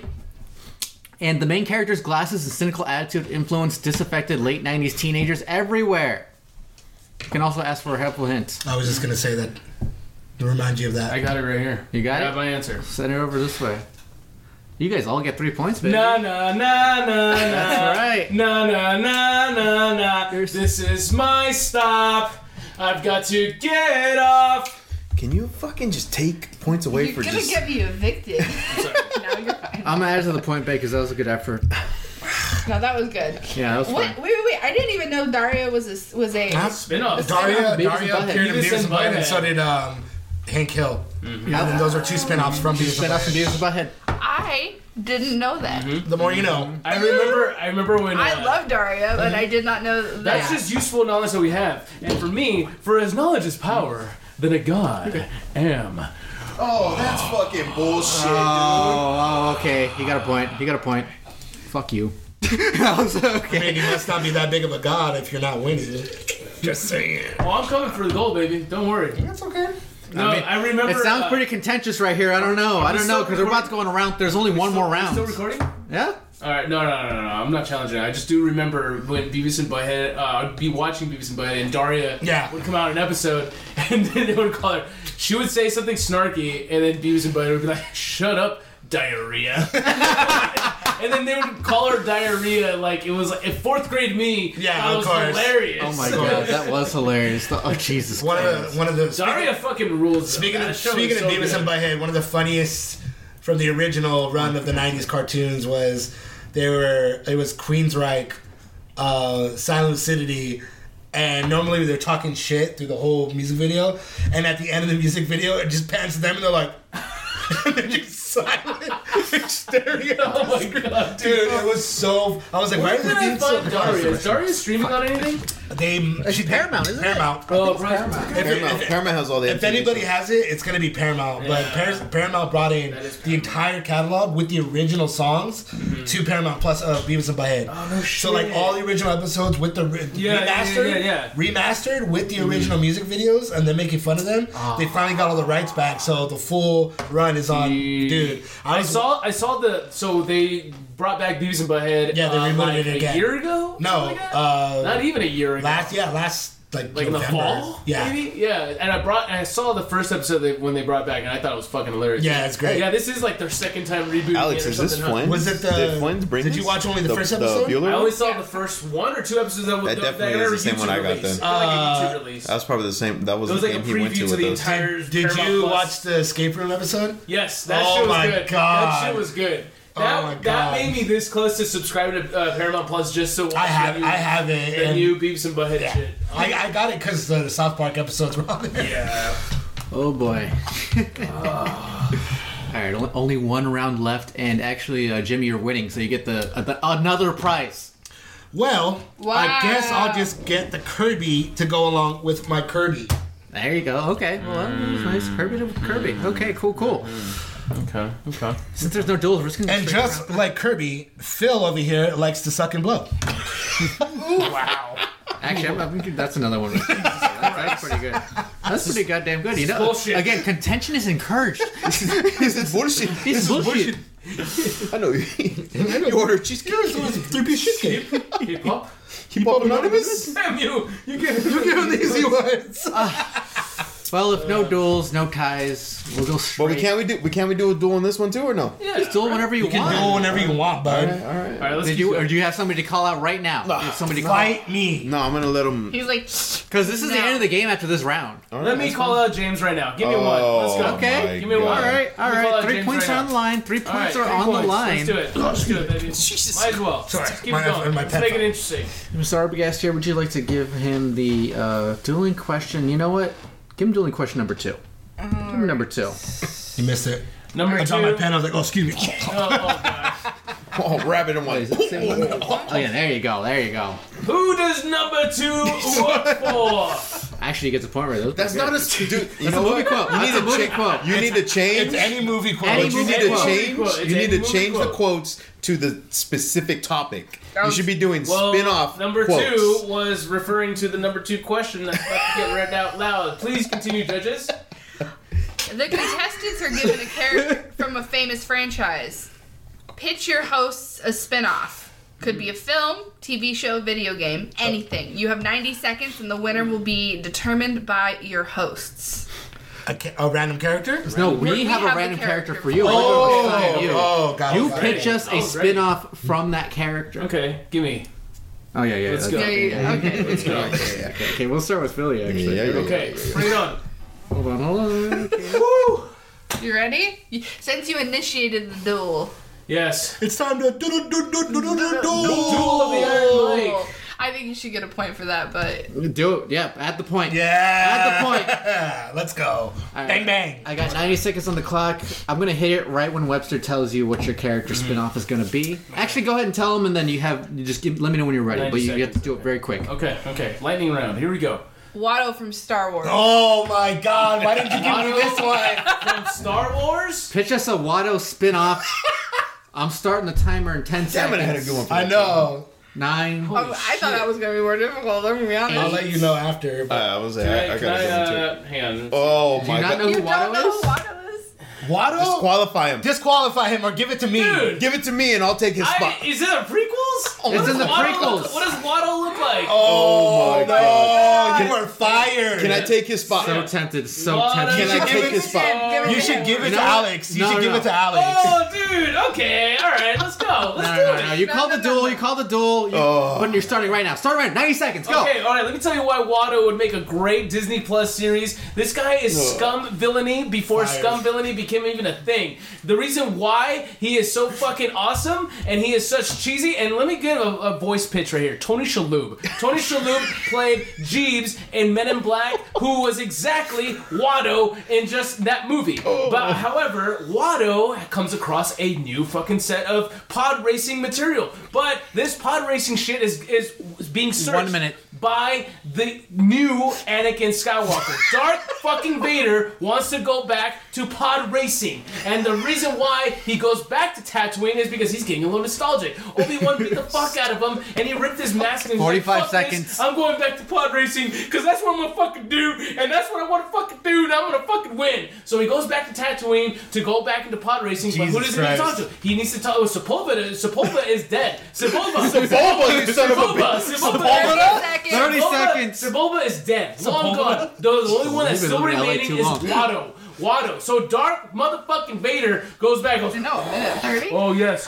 And the main character's glasses and cynical attitude influenced disaffected late 90s teenagers everywhere. You can also ask for a helpful hint. I was just going to say that to remind you of that. I got it right here. You got I it? got my answer. Send it over this way. You guys all get 3 points, baby. Na na na na na. That's right. Na na na na na. There's- This is my stop. I've got to get off. Can you fucking just take points away You're for gonna just... get me evicted. No, you're fine. I'm gonna add to the point, Bay, because that was a good effort. No, that was good. Yeah, that was Wait, fun. wait! I didn't even know Daria was a Spin-off. Daria Beavis and Butthead. appeared in Beavis Beavis and and Butthead, and Butthead. so did Hank Hill. And then those are 2 spin-offs from Beavis Spin and off and Butthead. Beavis and Butthead. I didn't know that. The more you know. I remember when. I love Daria, but I did not know that. That's just useful knowledge that we have. And for me, for as knowledge is power, then a god am. Oh, that's fucking bullshit, Oh, okay. You got a point. Fuck you. I was I okay. mean, you must not be that big of a god if you're not winning. Just saying. Oh, I'm coming for the gold, baby. Don't worry. That's okay. No, I remember. It sounds pretty contentious right here. I don't know. I don't know because we're about to go on a round. There's only one more round. Still recording? Yeah. All right, no. I'm not challenging. I just do remember when Beavis and Butthead, I'd be watching Beavis and Butthead, and Daria would come out in an episode, and then they would call her. She would say something snarky, and then Beavis and Butthead would be like, "Shut up, diarrhea." And then they would call her diarrhea like it was like if 4th grade me. Yeah, thought it of was course. hilarious. Oh my god, that was hilarious. Oh Jesus One Christ. of the Daria fucking rules. Speaking That of show is Beavis so and good. Butthead, one of the funniest from the original run of the '90s cartoons was it was Queensryche, Silent Lucidity, And normally they're talking shit through the whole music video. And at the end of the music video, it just pans to them and they're like... and they're just silent. They're staring at Oh my god, Dude, it was so... I was like, why is it being so... Darius? Is Darius streaming on anything? It's Paramount, isn't it? Paramount. Oh, Paramount has all the If MTV anybody shows. has it, it's gonna be Paramount. But Paramount brought in That is the entire catalog with the original songs to Paramount Plus Beavis and Butthead. Oh, no So like shit. all the original episodes with the remastered with the original music videos, and they're making fun of them. They finally got all the rights back, so the full run is on. Dude, I saw the so they brought back Beavis and Butthead. Yeah, they rebooted like it again. A year ago? No, Something like that? Not even a year ago. last like in the November. fall, Yeah. maybe, and I saw the first episode when they brought back, and I thought it was fucking hilarious. Yeah, it's great. Yeah, this is like their second time rebooting. Alex, it or is this something, huh? Flynn? Was it the- Did Flynn's bring did this? you watch only the first episode? Bueller I one? only saw the first 1 or 2 episodes that That definitely is the same one I got then. Like a YouTube release. That was probably the same. That was It was the like a game he went preview to to with the us. entire. Did Paramount you Plus. watch the escape room episode? Yes, that Oh shit was my good. God. That shit was good. That, my that God. made me this close to subscribing to Paramount Plus just so I have it. the and- new Beavis and Butthead shit. I got it because the South Park episodes were on there. Yeah. Oh boy. Alright, only one round left, and actually, Jimmy, you're winning, so you get another prize. Well, Wow. I guess I'll just get the Kirby to go along with my Kirby. There you go. Okay, well, that was nice. Kirby to Kirby. Okay, cool. Okay. Since there's no duels, we're just gonna And straight just around. like Kirby, Phil over here likes to suck and blow. Wow. Actually, I'm thinking that's another one. That's pretty good. That's pretty goddamn good. You know, bullshit. Again, contention is encouraged. This is bullshit. This is bullshit. I know. You order cheesecake. Three-piece shit cake. Hip hop. Keep up anonymous. Damn you! You get You give him the easy ones. Well, if no duels, no ties, we'll go straight. But can't we do a duel on this one too, or no? Yeah. Just duel whenever you You can want. do whenever you want, bud. All right. All right, let's Did keep you, going. or do you have somebody to call out right now? If somebody Fight me. No, I'm gonna let him. He's like, because this is the No. end of the game after this round. Let me call out James right now. Give me one. Let's go. Okay. my Give me one. God. All right. Let me call out 3 James points right are on now. the line. 3 All right, points are 3 on the points. line. Let's do it. Let's do it, baby. Might as well. Sorry, Let's keep my it going. my Let's pet make it phone. interesting. Mr. Arbogast here, would you like to give him the dueling question? You know what? Give him dueling question number 2. Give him number 2. You missed it. Number I 2. dropped my pen. I was like, oh, excuse me. Oh, God. Oh, rabbit and one. Oh yeah, there you go. Who does number 2 work for? Actually, he gets a point right there. That's not a dude. You know a movie what? quote. You That's need a to movie change. quote. You need to change. It's any movie quote. Any You movie need to quote. change. It's You need any to movie change the quote. quotes to the specific topic. You should be doing Well, spin-off number quotes. 2 was referring to the number 2 question that's about to get read out loud. Please continue, judges. the contestants are given a character from a famous franchise. Pitch your hosts a spin-off. Could be a film, TV show, video game, anything. You have 90 seconds and the winner will be determined by your hosts. A random character? No, we We have a have random the character character for you. Oh, got it. You got it. pitch us a Oh, spin-off from that character. Okay, give me. Oh yeah. Let's that's- go. Okay. Let's go. Okay, we'll start with Philly actually. Yeah. Okay, bring it on. Hold on. You ready? Since you initiated the duel. Yes. It's time to do. Duel of the Iron Mike. I think you should get a point for that, but Do it. Yeah, at the point. Yeah. At the point. Let's go. right. Bang, bang. I got 90 seconds on the clock. I'm gonna hit it right when Webster tells you what your character spin-off is gonna be. Actually, go ahead and tell him, and then you just let me know when you're ready. 90 But you have to seconds. do it very quick. Okay. Lightning round. Here we go. Watto from Star Wars. Oh, my God. Why didn't you give me this one? From Star Wars? Pitch us a Watto spin-off. I'm starting the timer in 10 Damn it, I had a seconds. good one for I that. know. 9. Oh, I thought that was going to be more difficult. I'm going to be honest. I'll let you know after. But I was. I Can got a I, good one too. hang on. Oh Do my you not god! know You who don't Watto know who is? Watto is? Watto? Disqualify him. Disqualify him or give it to me. Dude. Give it to me, and I'll take his spot. Is it a prequels? It's in the What prequels. does Watto look like? Oh my god! You are fired. Can I take his spot? So tempted. So Watto. tempted. Can I Give take it his to spot? You should give it You to know what? Alex. You No, should give no. it to Alex. Oh, dude. Okay. All right. Let's go. Let's do it. No. You called the duel. You called the duel. But you're starting right now. Start right now. 90 seconds. Go. Okay, all right. Let me tell you why Watto would make a great Disney Plus series. This guy is Scum Villainy before Fired. Scum Villainy became became even a thing. The reason why he is so fucking awesome and he is such cheesy, and let me give a voice pitch right here. Tony Shalhoub. Tony Shalhoub played Jeeves in Men in Black, who was exactly Watto in just that movie. But however, Watto comes across a new fucking set of pod racing material. But this pod racing shit is being searched 1 minute. by the new Anakin Skywalker. Darth fucking Vader wants to go back to pod racing. And the reason why he goes back to Tatooine is because he's getting a little nostalgic. Obi-Wan beat the fuck out of him and he ripped his mask and he's 45 like, "Fuck seconds. this. I'm going back to pod racing because that's what I'm gonna fucking do, and that's what I want to fucking do, and I'm gonna fucking win." So he goes back to Tatooine to go back into pod racing, but who does he need to talk to? He needs to talk to Sepulveda is dead. Sepulveda, you son of a bitch. 30 seconds. Sebulba is dead. Long gone. The only one that's He's been still living in LA remaining too is long. Watto. So Darth motherfucking Vader goes back and goes, No, a minute 30. "Oh yes,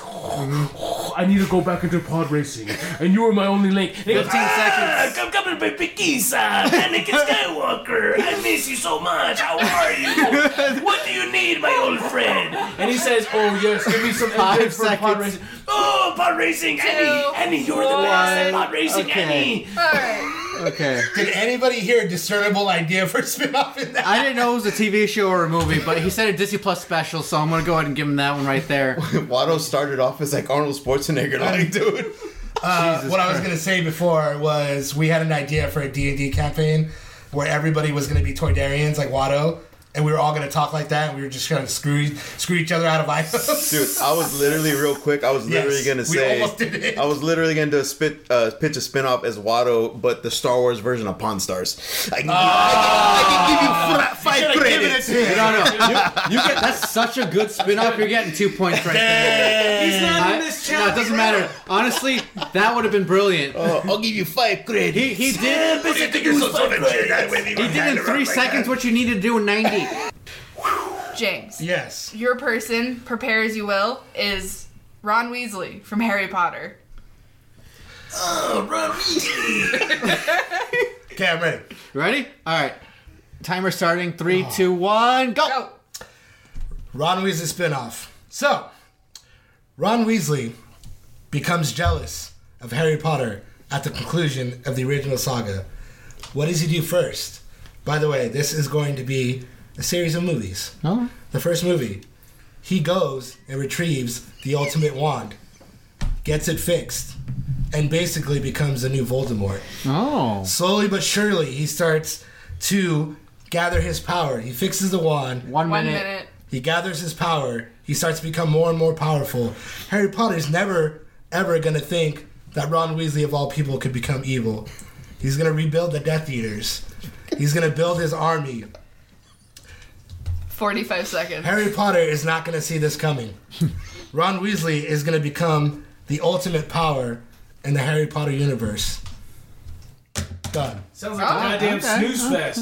I need to go back into pod racing, and you were my only link." And he goes, 15 seconds. "Come coming, baby Kisa, Anakin Skywalker. I miss you so much. How are you? What do you need, my old friend?" And he says, "Oh yes, give me some 5 engine for pod seconds. racing." "Oh, pod racing, Annie, you're the best at pod racing, Okay. Annie." Alright. Okay. Did anybody hear a discernible idea for a spin-off in that? I didn't know it was a TV show or a movie, but he said a Disney Plus special, so I'm gonna go ahead and give him that one right there. Watto started off as like Arnold Schwarzenegger, like, dude. What I was going to say before was we had an idea for a D&D campaign where everybody was going to be Toydarians like Watto, and we were all going to talk like that, and we were just going to screw each other out of items. Dude, I was literally real quick. I was literally Yes, gonna we say. almost did it. I was literally gonna pitch a spin-off as Watto, but the Star Wars version of Pawn Stars. I can give you 5 credits. You get that's such a good spin-off. You're getting 2 points right there. He's not in this No, chat. it doesn't matter. Honestly, that would have been brilliant. I'll give you 5 credits. He did. He did in 3 seconds what you need to do in 90. James, Yes. your person, prepare as you will, is Ron Weasley from Harry Potter. Okay, I'm ready. You ready? All right. Timer starting. 3, 2, 1, go. Go. Ron Weasley spinoff. So, Ron Weasley becomes jealous of Harry Potter at the conclusion of the original saga. What does he do first? By the way, this is going to be a series of movies. Oh. The first movie, he goes and retrieves the ultimate wand, gets it fixed, and basically becomes the new Voldemort. Oh. Slowly but surely, he starts to gather his power. He fixes the wand. 1 1 minute. minute. He gathers his power. He starts to become more and more powerful. Harry Potter's never, ever going to think that Ron Weasley, of all people, could become evil. He's going to rebuild the Death Eaters. He's going to build his army. 45 seconds. Harry Potter is not going to see this coming. Ron Weasley is going to become the ultimate power in the Harry Potter universe. Done. Sounds like a goddamn okay. snooze fest.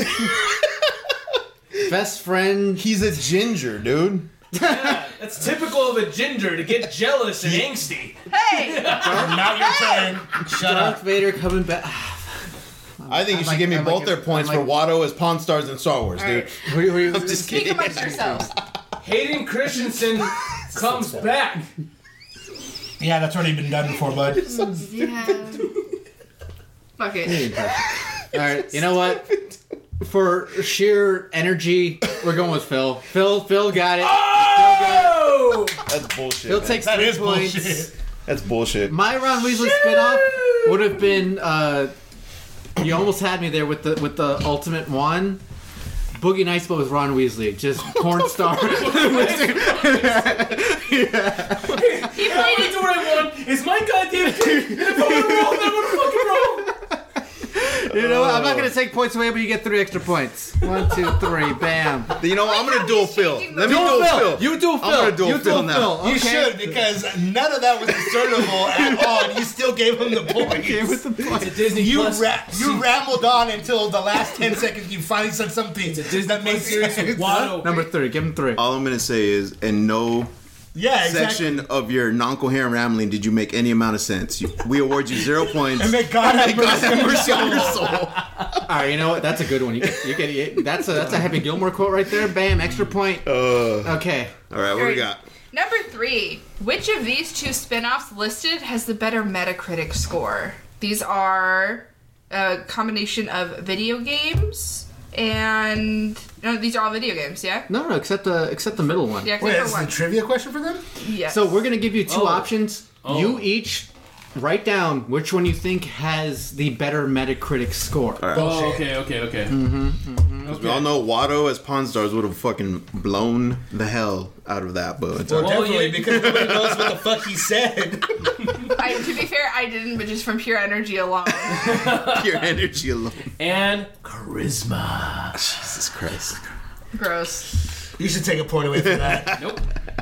Best friend. He's a ginger, dude. That's typical of a ginger to get jealous and angsty. Hey! Not your turn. Shut Darth up. Vader coming back. I think you should give me both their points for Watto as Pawn Stars and Star Wars, dude. Who I'm just Speak kidding. amongst yourselves. Hayden Christensen comes back. Yeah, that's already been done before, bud. Yeah. Fuck it. All right. You know what? For sheer energy, we're going with Phil. Phil got it. Oh! That's bullshit. Phil man. takes That 3 is points. bullshit. That's bullshit. My Ron Weasley spinoff would have been. You almost had me there with the ultimate one. Boogie Nights, but with Ron Weasley, just porn star. He played it. Do what I want. It's my goddamn thing. And if I want to roll, then I'm gonna fucking roll. You know what? I'm not gonna take points away, but you get 3 extra points. 1, 2, 3, bam. You know what? I'm gonna dual Phil. Let me Dual dual Phil. Phil. You dual Phil. I'm gonna dual You Phil dual now. Phil. You Okay. should, because none of that was discernible at all, and you still gave him the point. Okay, with the points. Disney You Plus. you rambled on until the last 10 seconds. You finally said something Disney that makes Plus series sense. with Watto. Number 3. Give him 3. All I'm gonna say is, and no Yeah, exactly. section of your non-coherent rambling did you make any amount of sense. We award you 0 points. And may God have mercy on your soul. All right, you know what? That's a good one. You get that's a Happy Gilmore quote right there. Bam, extra point. Okay. All right, what we got? Number 3. Which of these 2 spin-offs listed has the better Metacritic score? These are a combination of video games and... No, these are all video games, yeah? No, except the middle one. Yeah, except Wait, for is this one. a trivia question for them? Yes. So we're gonna give you 2 options. Oh. You each write down which one you think has the better Metacritic score. All right. Oh, okay. We all know Watto as Pawn Stars would have fucking blown the hell out of that, but it's Well, all right. definitely, yeah. because nobody knows what the fuck he said. To be fair, I didn't, but just from pure energy alone. Your energy alone. And charisma. Jesus Christ. Gross. You should take a point away from that. Nope.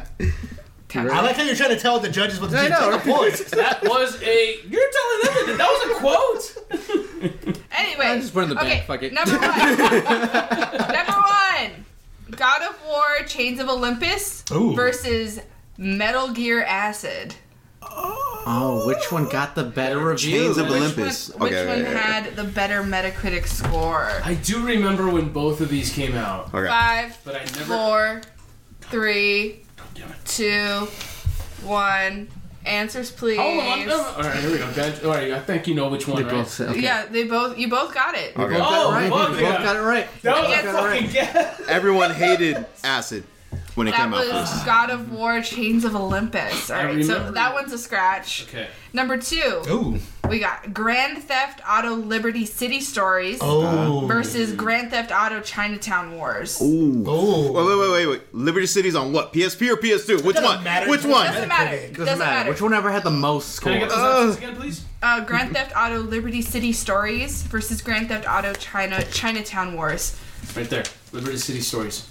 I like how you're trying to tell the judges what to do. I know, Take a point. That was a. You're telling them that was a quote. Anyway. I'll just put it in the okay, bank, fuck it. Number 1. Number 1. God of War Chains of Olympus Ooh. versus Metal Gear Acid. Oh, which one got the better review? Chains of Which Olympus. one Okay. had the better Metacritic score? I do remember when both of these came out, Okay. 5, but I never. 4, 3, Damn it. 2, 1. Answers, please. Hold on. All right, here we go. Guys. All right, I think you know which one, They right? both said, okay. Yeah, you both got it. Okay. Oh, Right, fuck you both yeah. got it right. That was Yeah, a got it fucking guess. Everyone hated Acid when it That came out was first. God of War Chains of Olympus. All right, so remember. that one's a scratch. Okay. Number 2, Ooh. we got Grand Theft Auto Liberty City Stories Oh. versus Grand Theft Auto Chinatown Wars. Ooh. Oh. Wait. Liberty City's on what? PSP or PS2? Which Doesn't one? matter. Which one? Doesn't matter. Doesn't matter. Which one ever had the most Can I score? get those options again, please? Grand Theft Auto Liberty City Stories versus Grand Theft Auto Chinatown Wars. Right there. Liberty City Stories.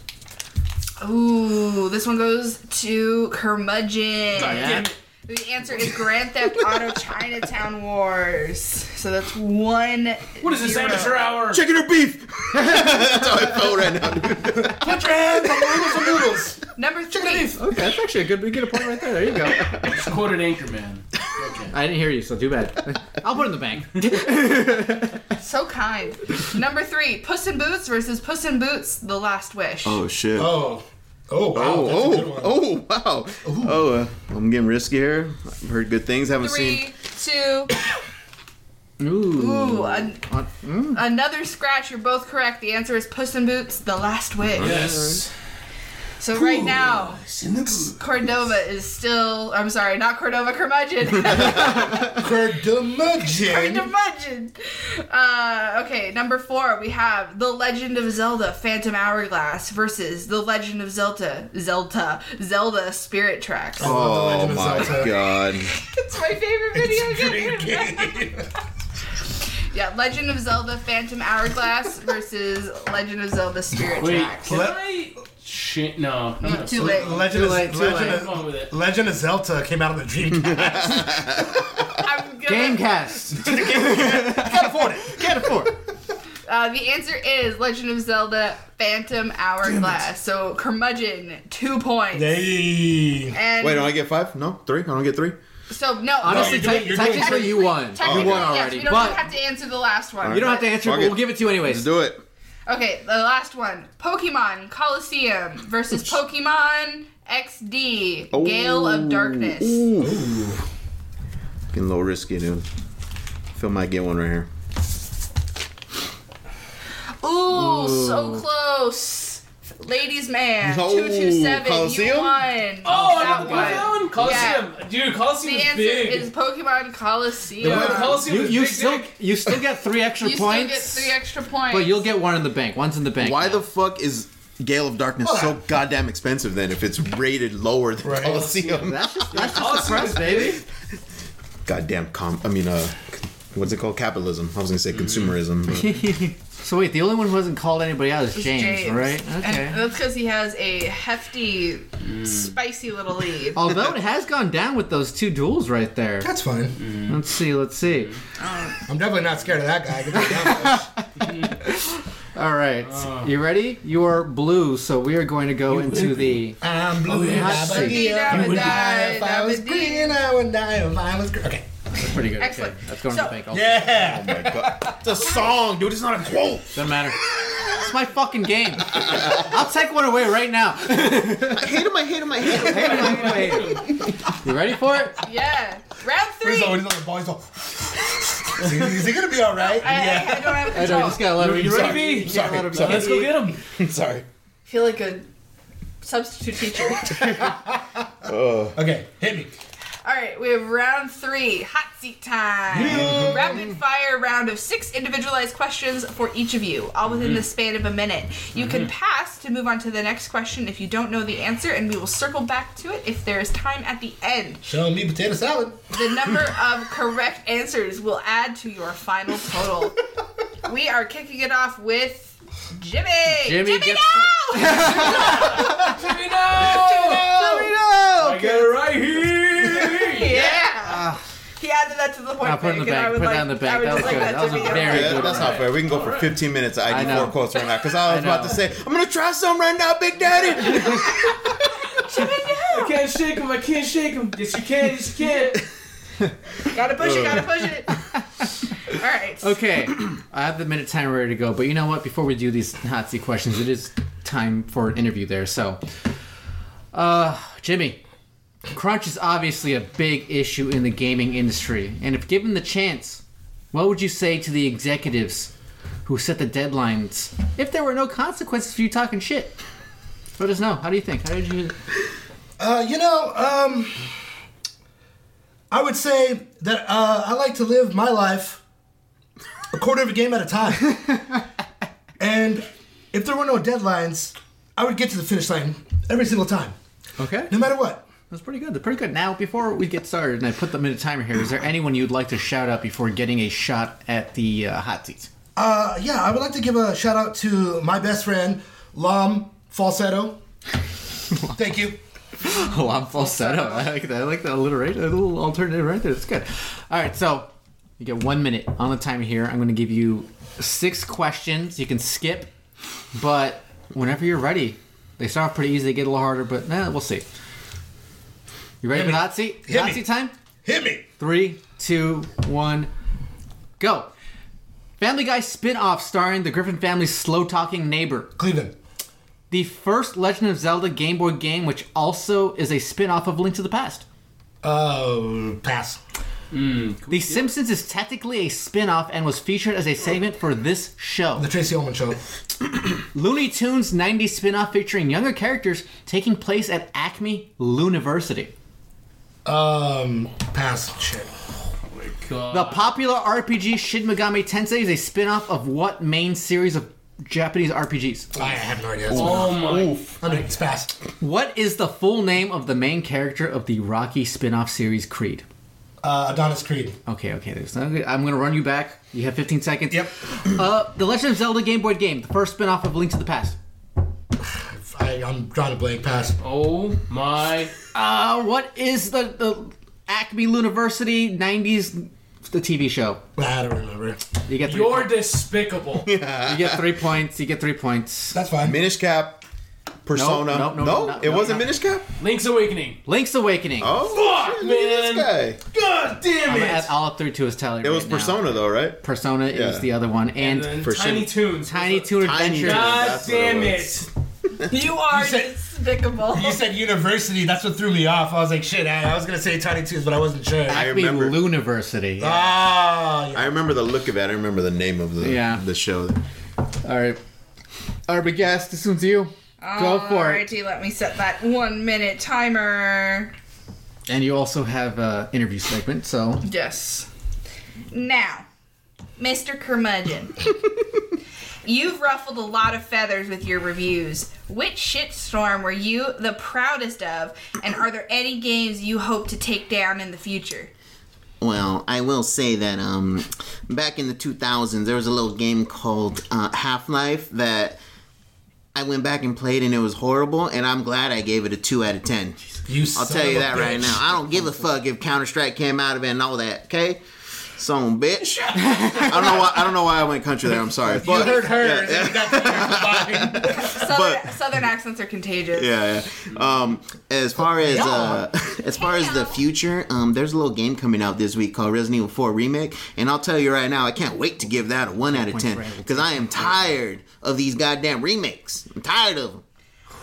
Ooh, this one goes to Curmudgeon. God damn it. The answer is Grand Theft Auto Chinatown Wars. So that's 1. What is this, amateur hour? Chicken or beef? That's how I feel right now, dude. Put your hands on noodles and noodles. Number 3. Okay, that's actually a good point right there. There you go. Just quoted Anchorman. Okay. I didn't hear you, so too bad. I'll put it in the bank. So kind. Number 3. Puss in Boots versus Puss in Boots: The Last Wish. Oh, shit. Oh. Oh, wow. That's a good one. Wow. Oh, I'm getting risky here. I've heard good things. Haven't seen. 3, 2. Ooh. Ooh, another scratch. You're both correct. The answer is Puss in Boots: The Last Wish. Yes. So right now, Cordova is still... I'm sorry, not Cordova, Curmudgeon. Curmudgeon. Curmudgeon. Okay, number 4, we have The Legend of Zelda Phantom Hourglass versus The Legend of Zelda Spirit Tracks. Oh, Legend of my Zelda. God. It's my favorite video game. Great game. Yeah, Legend of Zelda Phantom Hourglass versus Legend of Zelda Spirit Wait, Tracks. can I... No. I'm Too late. Legend Have fun with it. Legend of Zelda came out on the Dreamcast. I'm gonna... Gamecast. Can't afford it. Can't afford it. The answer is Legend of Zelda Phantom Hourglass. So Curmudgeon, 2 points. Hey. And Wait, don't I get 5? No? 3? I don't get 3? so no, Honestly, you're doing- you're technically doing- you won. technically, You won yes, already. you don't But have to answer the last one. you don't have to answer, Fuck but it. we'll give it to you anyways. Let's do it. Okay, the last one. Pokemon Coliseum versus Pokemon XD Gale of Darkness. Ooh. Getting a little risky, dude. Phil might get one right here. Ooh, so close. Ladies Man, Oh, 227. Coliseum? You won. Oh, I that got that one? Coliseum. Dude, Coliseum The is answer big. is Pokemon Coliseum. The Coliseum is You big still dick. you still get 3 extra You points. still get 3 extra points. But you'll get one in the bank. One's in the bank. Why now. the fuck is Gale of Darkness so goddamn expensive then if it's rated lower than Right. Coliseum? That's just the Coliseum is price, baby. Goddamn what's it called? Capitalism. I was gonna say consumerism. But So wait, the only one who hasn't called anybody out is It's James, right? Okay. And that's because he has a hefty, spicy little lead. Although it has gone down with those 2 duels right there. That's fine. Let's see. I'm definitely not scared of that guy. I can tell you that much. All right. You ready? You're blue, so we are going to go into the... I'm blue. hot seat. I would die if I was green. I would die if I was green. Okay. That's pretty good. Excellent. Okay, that's going to the bank. Also. Yeah. Oh my god. It's a song, dude. It's not a quote. Doesn't matter. It's my fucking game. I'll take one away right now. I hate him. You ready for it? Yeah. Round 3. He's on the ball. He's all... Is he gonna be all right? I don't have I know, control. you just gotta let him. You ready, B? Sorry. Let's go get him. Sorry. I feel like a substitute teacher. Okay, hit me. All right, we have round 3, hot seat time. Rapid fire round of 6 individualized questions for each of you, all within the span of a minute. You can pass to move on to the next question if you don't know the answer, and we will circle back to it if there is time at the end. Show me potato salad. The number of correct answers will add to your final total. We are kicking it off with Jimmy. Jimmy gets no! Jimmy, no! I got it right here. Yeah. He added that to the point. I'll put it in the bank, and I bank. would Put like, that in the I bank. would That was just like good. that That was to be a very on. good That's not fair. We can go for 15 minutes of I know. ID4 quotes right now. Because I was about know. to say, I'm going to try some right now, Big Daddy. I can't shake him. I can't shake him. Yes, you can. Yes, you can. Gotta push it, gotta push it. Alright. Okay, I have the minute timer ready to go, but you know what? Before we do these hot seat questions, it is time for an interview there. So, Jimmy, crunch is obviously a big issue in the gaming industry, and if given the chance, what would you say to the executives who set the deadlines if there were no consequences for you talking shit? Let us know. How do you think? How did you... I would say that I like to live my life a quarter of a game at a time. And if there were no deadlines, I would get to the finish line every single time, Okay. no matter what. That's pretty good. They're pretty good. Now, before we get started, and I put the minute timer here, is there anyone you'd like to shout out before getting a shot at the hot seat? Yeah, I would like to give a shout out to my best friend, Lam Falsetto. Thank you. Oh, I'm falsetto. I like that. I like the alliteration. A little alternative right there. That's good. All right, so you get 1 minute on the timer here. I'm going to give you 6 questions. You can skip, but whenever you're ready, they start off pretty easy. They get a little harder, but we'll see. You ready for the hot seat? Hit Hot me. seat time? Hit me. 3, 2, 1, go. Family Guy spin-off starring the Griffin family's slow-talking neighbor. Cleveland. The first Legend of Zelda Game Boy game, which also is a spin-off of Link to the Past. Pass. The Simpsons is technically a spin-off and was featured as a segment for this show. The Tracy Ullman Show. Looney Tunes 90s spin-off featuring younger characters taking place at Acme Looniversity. Pass. Shit. The popular RPG Shin Megami Tensei is a spin-off of what main series of Japanese RPGs? I have no idea. Oh my. I mean, it's pass. What is the full name of the main character of the Rocky spin-off series Creed? Adonis Creed. Okay. I'm going to run you back. You have 15 seconds. Yep. The Legend of Zelda Game Boy game, the first spin-off of Link to the Past. I'm drawing a blank. Pass. Oh my. What is the Acme Looniversity 90s the TV show? I don't remember. You get 3 You're points. despicable. You get 3 points. You get 3 points. That's fine. Minish Cap. Persona. No, It wasn't Minish Cap? Link's Awakening. Link's Awakening. Oh, Fuck, shit, look at man. this guy. God damn I'm gonna it. add all up 3 to his tally. It was Persona, though, right? Persona Yeah. is the other one, And and then For Tiny shit. Toons. Tiny Toon Tiny Adventures. Toon. God That's what damn it it. was. You are You said- despicable. You said university. That's what threw me off. I was like, shit. I was gonna say Tiny Toons, but I wasn't sure. Acme remember. Looniversity. Ah, yeah. I remember the look of it. I don't remember the name of the show. All right, big guest. This one's you. Go for it. Alrighty, let me set that 1 minute timer. And you also have an interview segment, so Yes. Now, Mr. Curmudgeon, you've ruffled a lot of feathers with your reviews. Which shitstorm were you the proudest of, and are there any games you hope to take down in the future? Well, I will say that back in the 2000s, there was a little game called Half-Life that I went back and played, and it was horrible, and I'm glad I gave it a 2 out of 10. You I'll son tell of you a that right bitch. now. I don't give a fuck if Counter-Strike came out of it and all that, okay? Son of a bitch. I don't know why I went country there. I'm sorry. You But, heard her. Yeah, and you got combined. Southern accents are contagious. yeah. As far as the future, there's a little game coming out this week called Resident Evil 4 Remake, and I'll tell you right now, I can't wait to give that a 1 out of 10 because I am tired of these goddamn remakes. I'm tired of them.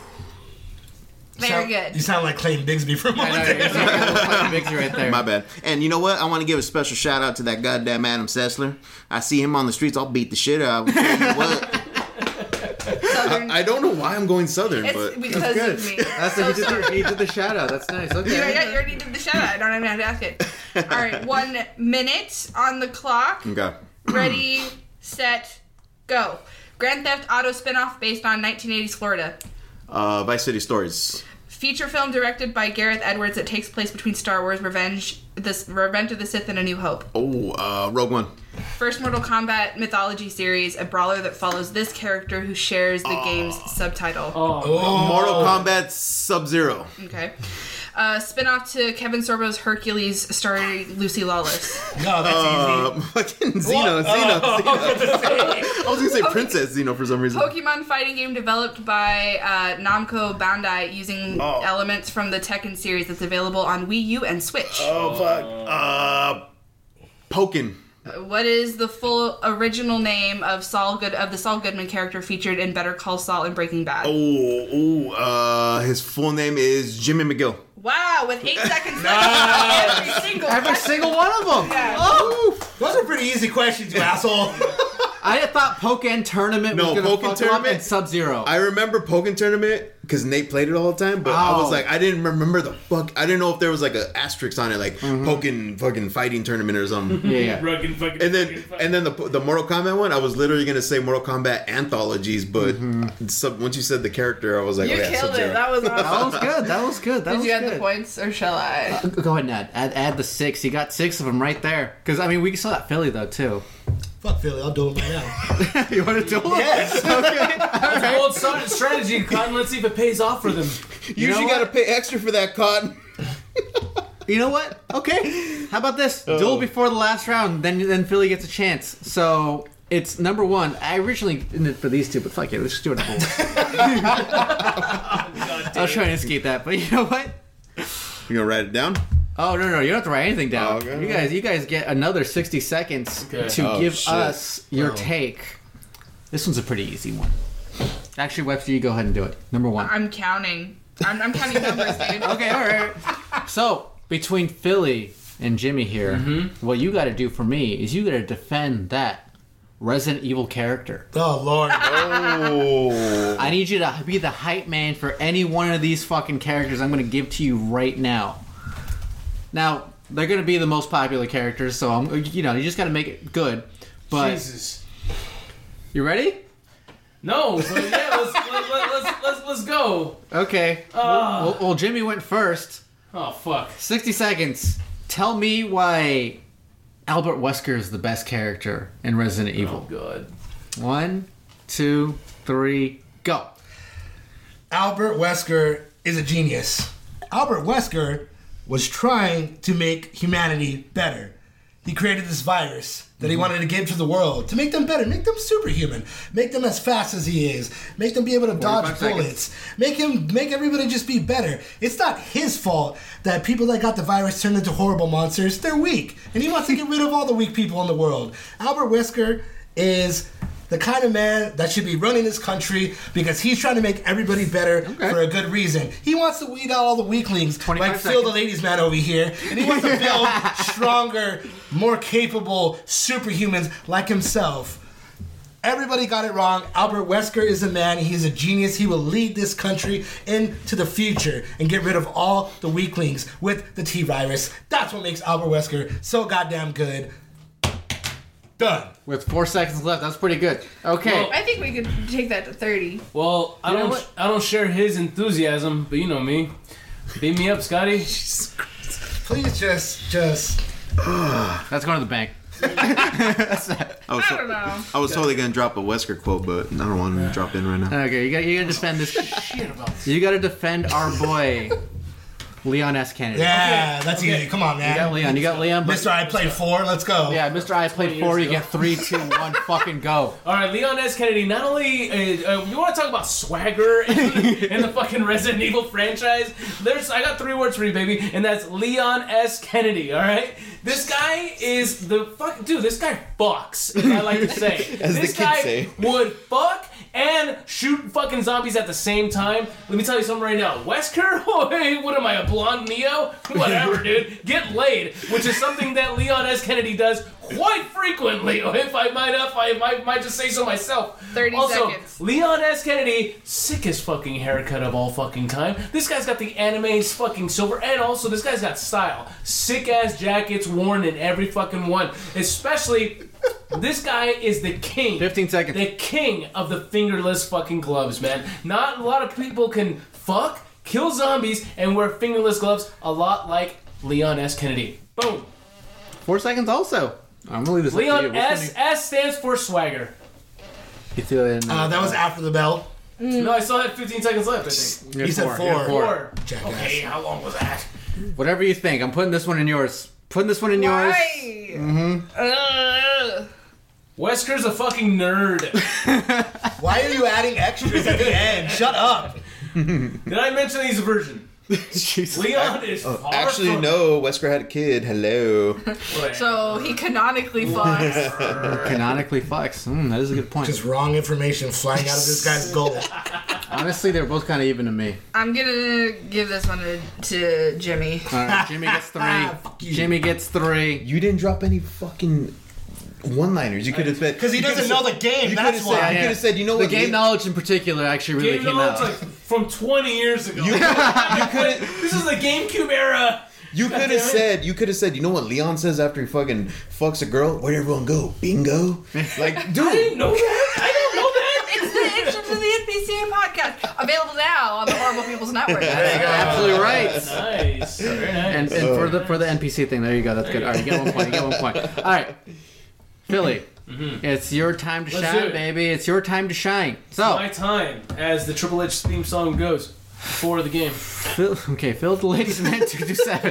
Very good. You sound like Clayton Bigsby for a I moment. know, there. you're Biggs right there. My bad. And you know what? I want to give a special shout out to that goddamn Adam Sessler. I see him on the streets, I'll beat the shit out of him. Tell you what. Southern. I don't know why I'm going southern, It's but because of me. That's he did the shout out. That's nice. Okay. You already did the shout out. I don't even have to ask it. All right, 1 minute on the clock. okay. Ready, set, go. Grand Theft Auto spinoff based on 1980s Florida. Vice City Stories. Feature film directed by Gareth Edwards that takes place between Star Wars Revenge of the Sith and A New Hope. Oh, Rogue One. First Mortal Kombat mythology series, a brawler that follows this character who shares the game's subtitle. Mortal Kombat Sub-Zero. Okay. Spin-off to Kevin Sorbo's Hercules starring Lucy Lawless. No, that's easy. Fucking Xeno. I was gonna say Princess Xeno for some reason. Pokemon fighting game developed by Namco Bandai using elements from the Tekken series that's available on Wii U and Switch. Oh fuck. Pokken. What is the full original name of the Saul Goodman character featured in Better Call Saul and Breaking Bad? His full name is Jimmy McGill. Wow, with 8 seconds left, Every single one of them. Yeah. Oh, Those are pretty easy questions, you asshole. I thought Pokken Tournament was No, gonna Pokken fuck Tournament- up and Sub-Zero. I remember Pokken Tournament because Nate played it all the time, but I was Oh. like, I didn't remember the fuck. I didn't know if there was like an asterisk on it, like Pokken fucking fighting tournament or something. yeah. Rugged fucking. And then the Mortal Kombat one, I was literally gonna say Mortal Kombat anthologies, but once you said the character, I was like, You oh, yeah, killed Sub-Zero. it. That was awesome. That was good. That was good. That Did was you add good. the points, or shall I? Go ahead and add the 6. You got 6 of them right there. Because I mean, we saw that Philly though too. Fuck Philly, I'll do it right now. You want to do it? Yes. That's a bold strategy, Cotton. Let's see if it pays off for them. You usually know gotta what? pay extra for that, Cotton. You know what? Okay. How about this? Duel before the last round, then Philly gets a chance. So it's number 1. I originally did it for these two, but fuck it, let's just do it number 1. I was trying to escape that, but you know what? You gonna write it down? Oh no, you don't have to write anything down. Oh, okay. You guys get another 60 seconds Okay. to Oh, give shit. us your take. This one's a pretty easy one. Actually, Webster, you go ahead and do it. Number 1. I'm counting. I'm counting numbers, dude. Okay, all right. So between Philly and Jimmy here, what you got to do for me is you got to defend that Resident Evil character. Oh, Lord. Oh. I need you to be the hype man for any one of these fucking characters I'm going to give to you right now. Now, they're going to be the most popular characters, so you just got to make it good. But Jesus. you ready? No, but yeah, let's go. Okay. Well, Jimmy went first. Oh fuck. 60 seconds. Tell me why Albert Wesker is the best character in Resident Oh Evil. god. 1, 2, 3, go. Albert Wesker is a genius. Albert Wesker was trying to make humanity better. He created this virus that he wanted to give to the world to make them better, make them superhuman, make them as fast as he is, make them be able to dodge 45 bullets, make everybody just be better. It's not his fault that people that got the virus turned into horrible monsters. They're weak, and he wants to get rid of all the weak people in the world. Albert Wesker is the kind of man that should be running this country because he's trying to make everybody better for a good reason. He wants to weed out all the weaklings 25 like Phil the seconds. ladies man over here, and he wants to build stronger, more capable superhumans like himself. Everybody got it wrong. Albert Wesker is a man. He's a genius. He will lead this country into the future and get rid of all the weaklings with the T-virus. That's what makes Albert Wesker so goddamn good. Done. With 4 seconds left, that's pretty good. Okay. Well, I think we could take that to 30. Well, I know don't. what? I don't share his enthusiasm, but you know me. Beat me up, Scotty. Please just... That's going to the bank. I I don't know. was totally gonna drop a Wesker quote, but I don't want to drop in right now. Okay, you got to defend this. Shit about this. You got to defend our boy Leon S. Kennedy. Yeah, that's easy. Come on, man. You got Leon. You got Leon. But Mr. I played 4. Let's go. yeah, Mr. I played 4. You get 3, 2, 1. Fucking go. All right, Leon S. Kennedy. Not only you want to talk about swagger in the fucking Resident Evil franchise. I got 3 words for you, baby, and that's Leon S. Kennedy. All right, this guy is the fuck dude. This guy fucks. As I like to say, As the this kids guy say. would fuck and shoot fucking zombies at the same time. Let me tell you something right now. Wesker, what am I, a blonde Neo? Whatever, dude. Get laid, which is something that Leon S. Kennedy does quite frequently, if I might just say so myself. 30 also, seconds. Leon S. Kennedy, sickest fucking haircut of all fucking time. This guy's got the anime fucking silver, and also this guy's got style. Sick ass jackets worn in every fucking one. Especially, this guy is the king. 15 seconds. The king of the fingerless fucking gloves, man. Not a lot of people can fuck, kill zombies, and wear fingerless gloves a lot like Leon S. Kennedy. Boom. 4 seconds also. I'm gonna leave this up to you. Leon S stands for swagger. You threw it in. That was after the bell. No, I still had 15 seconds left, I think. You had He said 4. You had 4. Jackass. Okay, how long was that? Whatever you think. I'm putting this one in yours. Putting this one in yours. Wesker's a fucking nerd. Why are you adding extras at the end? Shut up. Did I mention he's a virgin? Jesus. Leon is far Actually, from... no. Wesker had a kid. Hello. So he canonically fucks. Canonically fucks. That is a good point. Just wrong information flying out of this guy's goal. Honestly, they're both kind of even to me. I'm gonna give this one to Jimmy. All right, Jimmy gets 3. Fuck you. Jimmy gets 3. You didn't drop any fucking one-liners. You could have said... Because he doesn't know the game, that's You why. could have said, you know The what? game knowledge in particular actually really Game came knowledge out. like from 20 years ago. You could This is the GameCube era. You could have said, you know what Leon says after he fucking fucks a girl? Where'd everyone go? Bingo? Like, dude. I didn't know that. I didn't know that. It's the Intro to the NPCA podcast, available now on the Horrible People's Network. Absolutely right. Nice. Very nice. And for the NPC thing, there you go. That's good. All right, you get 1 point. You get 1 point. All right, Philly. It's your time to Let's do shine, it. baby. It's your time to shine. So, My time, as the Triple H theme song goes, before the game. Phil the ladies man 227.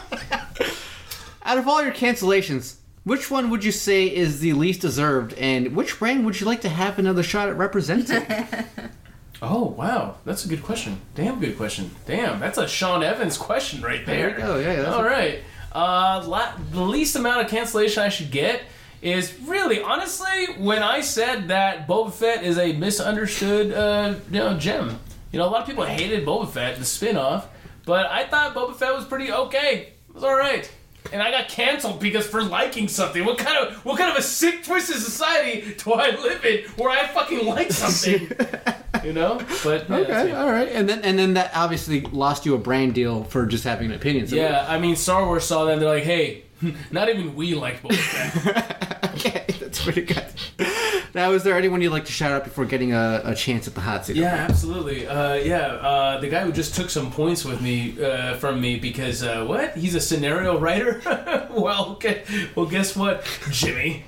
Out of all your cancellations, which one would you say is the least deserved, and which brand would you like to have another shot at representing? Oh, wow. That's a good question. Damn good question. Damn, that's a Sean Evans question right there. There you go. Yeah, that's All right. The least amount of cancellation I should get is really, honestly, when I said that Boba Fett is a misunderstood, gem. You know, a lot of people hated Boba Fett, the spin-off, but I thought Boba Fett was pretty okay. It was all right. And I got canceled because for liking something. What kind of a sick twisted society do I live in where I fucking like something? You know? But yeah, that's Okay, me. all right, and then that obviously lost you a brand deal for just having an opinion. So Yeah, I mean, Star Wars saw that and they're like, hey, not even we like Boba Fett. okay, that's pretty good. Now, is there anyone you'd like to shout out before getting a chance at the hot seat? Yeah, absolutely. The guy who just took some points with me from me because what? He's a scenario writer. Well, guess what, Jimmy?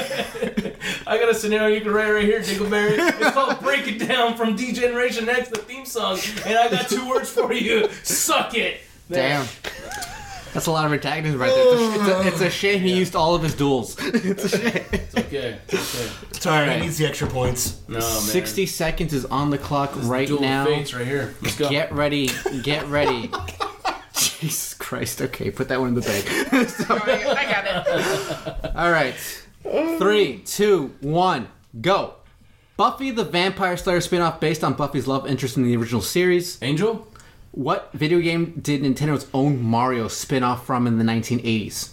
I got a scenario you can write right here, Dingleberry. It's called "Break It Down" from D-Generation X, the theme song, and I got 2 words for you. Suck it. Damn. That's a lot of antagonism right there. It's a shame he used all of his duels. It's a shame. It's okay. Sorry, he needs the extra points. No, man. 60 seconds is on the clock right Duel now. of Fates right here. Let's go. Get ready. Get ready. Jesus Christ. Okay, put that one in the bag. I got it. All right. 3, 2, 1, go. Buffy the Vampire Slayer spin-off based on Buffy's love interest in the original series. Angel? What video game did Nintendo's own Mario spin-off from in the 1980s?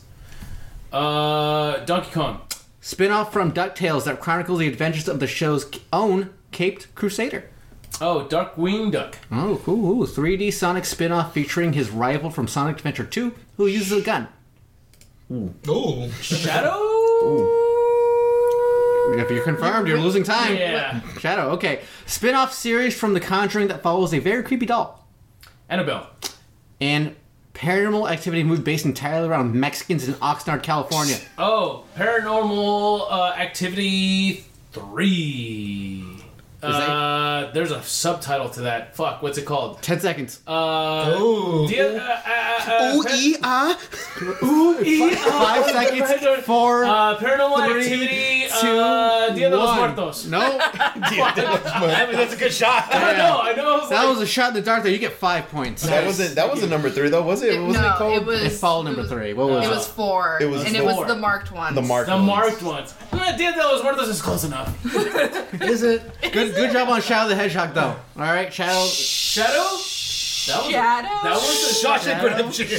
Donkey Kong. Spin-off from DuckTales that chronicles the adventures of the show's own Caped Crusader. Oh, Darkwing Duck. Oh, cool. 3D Sonic spin-off featuring his rival from Sonic Adventure 2 who uses a gun. Ooh. Shadow? If you're confirmed, you're losing time. Yeah. Shadow, okay. Spin-off series from The Conjuring that follows a very creepy doll. Annabelle. And Paranormal Activity movie based entirely around Mexicans in Oxnard, California. Oh, Paranormal Activity 3. There's a subtitle to that. Fuck, what's it called? 10 seconds. Ooh. 5 seconds. 4. Paranormal 3, Activity. 2, Dia de los 1. Muertos. No. That's a good shot. I know. That was a shot in the dark there. You get 5 points. That wasn't number 3 though, was it? Wasn't it called? it was. It followed number 3. What was It it? was 4. It was and 4. it was the marked ones. The marked The ones. marked ones. Dia de los Muertos is close enough. Is it? Good job on Shadow the Hedgehog, though. All right, Shadow. Shadow? Shadow? That was the Shawshank Redemption.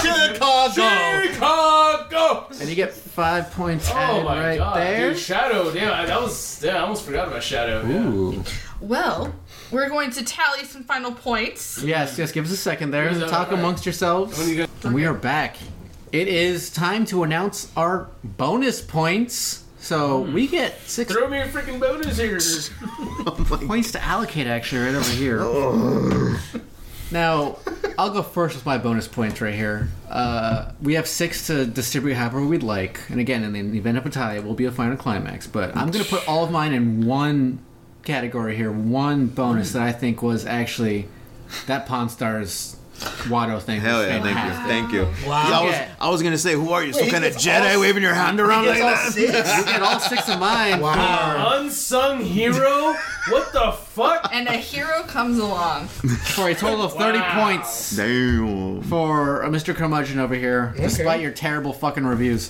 Chicago. And you get 5 points Oh added my right god, there. dude, Shadow. Damn, I almost forgot about Shadow. Yeah. Ooh. Well, we're going to tally some final points. Yes, give us a second there. Here's Talk a- amongst yourselves. When you go- And we are back. It is time to announce our bonus points. So we get 6 Throw me a freaking bonus here. points to allocate, actually, right over here. Now, I'll go first with my bonus points right here. We have 6 to distribute however we'd like. And again, in the event of a tie, it will be a final climax. But I'm going to put all of mine in one category here. One bonus that I think was actually that Pawn Stars Watto thing. Hell was yeah, fantastic. thank you. Wow. I was gonna say, who are you? Some Wait, kind he of gets Jedi all- waving your hand around like that? You get all 6 of mine. Wow. Unsung hero? What the fuck? And a hero comes along. For a total of 30 Wow. points Damn. for Mr. Curmudgeon over here, despite your terrible fucking reviews.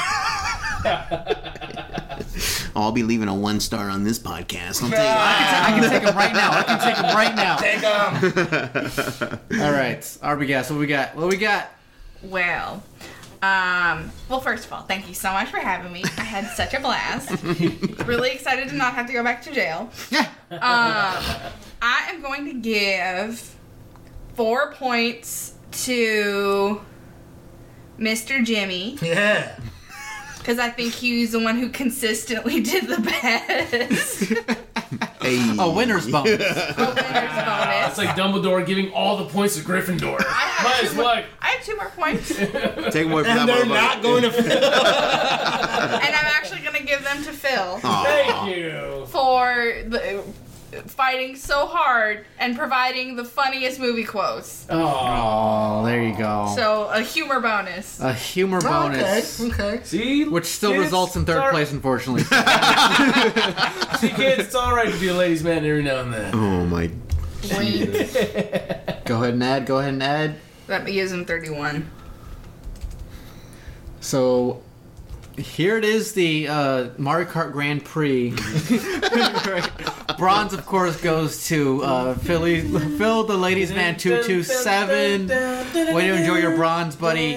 I'll be leaving a 1-star on this podcast. I'll tell you. I can take him right now. I can take him right now. Take 'em. All right, Arbogast, what we got? What we got? Well, well, first of all, thank you so much for having me. I had such a blast. Really excited to not have to go back to jail. Yeah. I am going to give 4 points to Mr. Jimmy Yeah. because I think he's the one who consistently did the best. Hey. A winner's bonus. A winner's bonus. It's like Dumbledore giving all the points to Gryffindor. Might as well. I have 2 more points, and Take one for that And they're motherfucker. not going to fill. I'm actually going to give them to Phil Thank you. for fighting so hard and providing the funniest movie quotes. Oh. Oh, there you go. So a humor bonus. A humor bonus. Okay. See? Which still kids, results in it's 3rd all- place, unfortunately. See, kids, it's alright to be a ladies' man every now and then. Oh my. Wink. Go ahead and add. That gives him 31. So, here it is, the Mario Kart Grand Prix. Bronze, of course, goes to Phil the Ladies Man 227. Way to enjoy your bronze, buddy.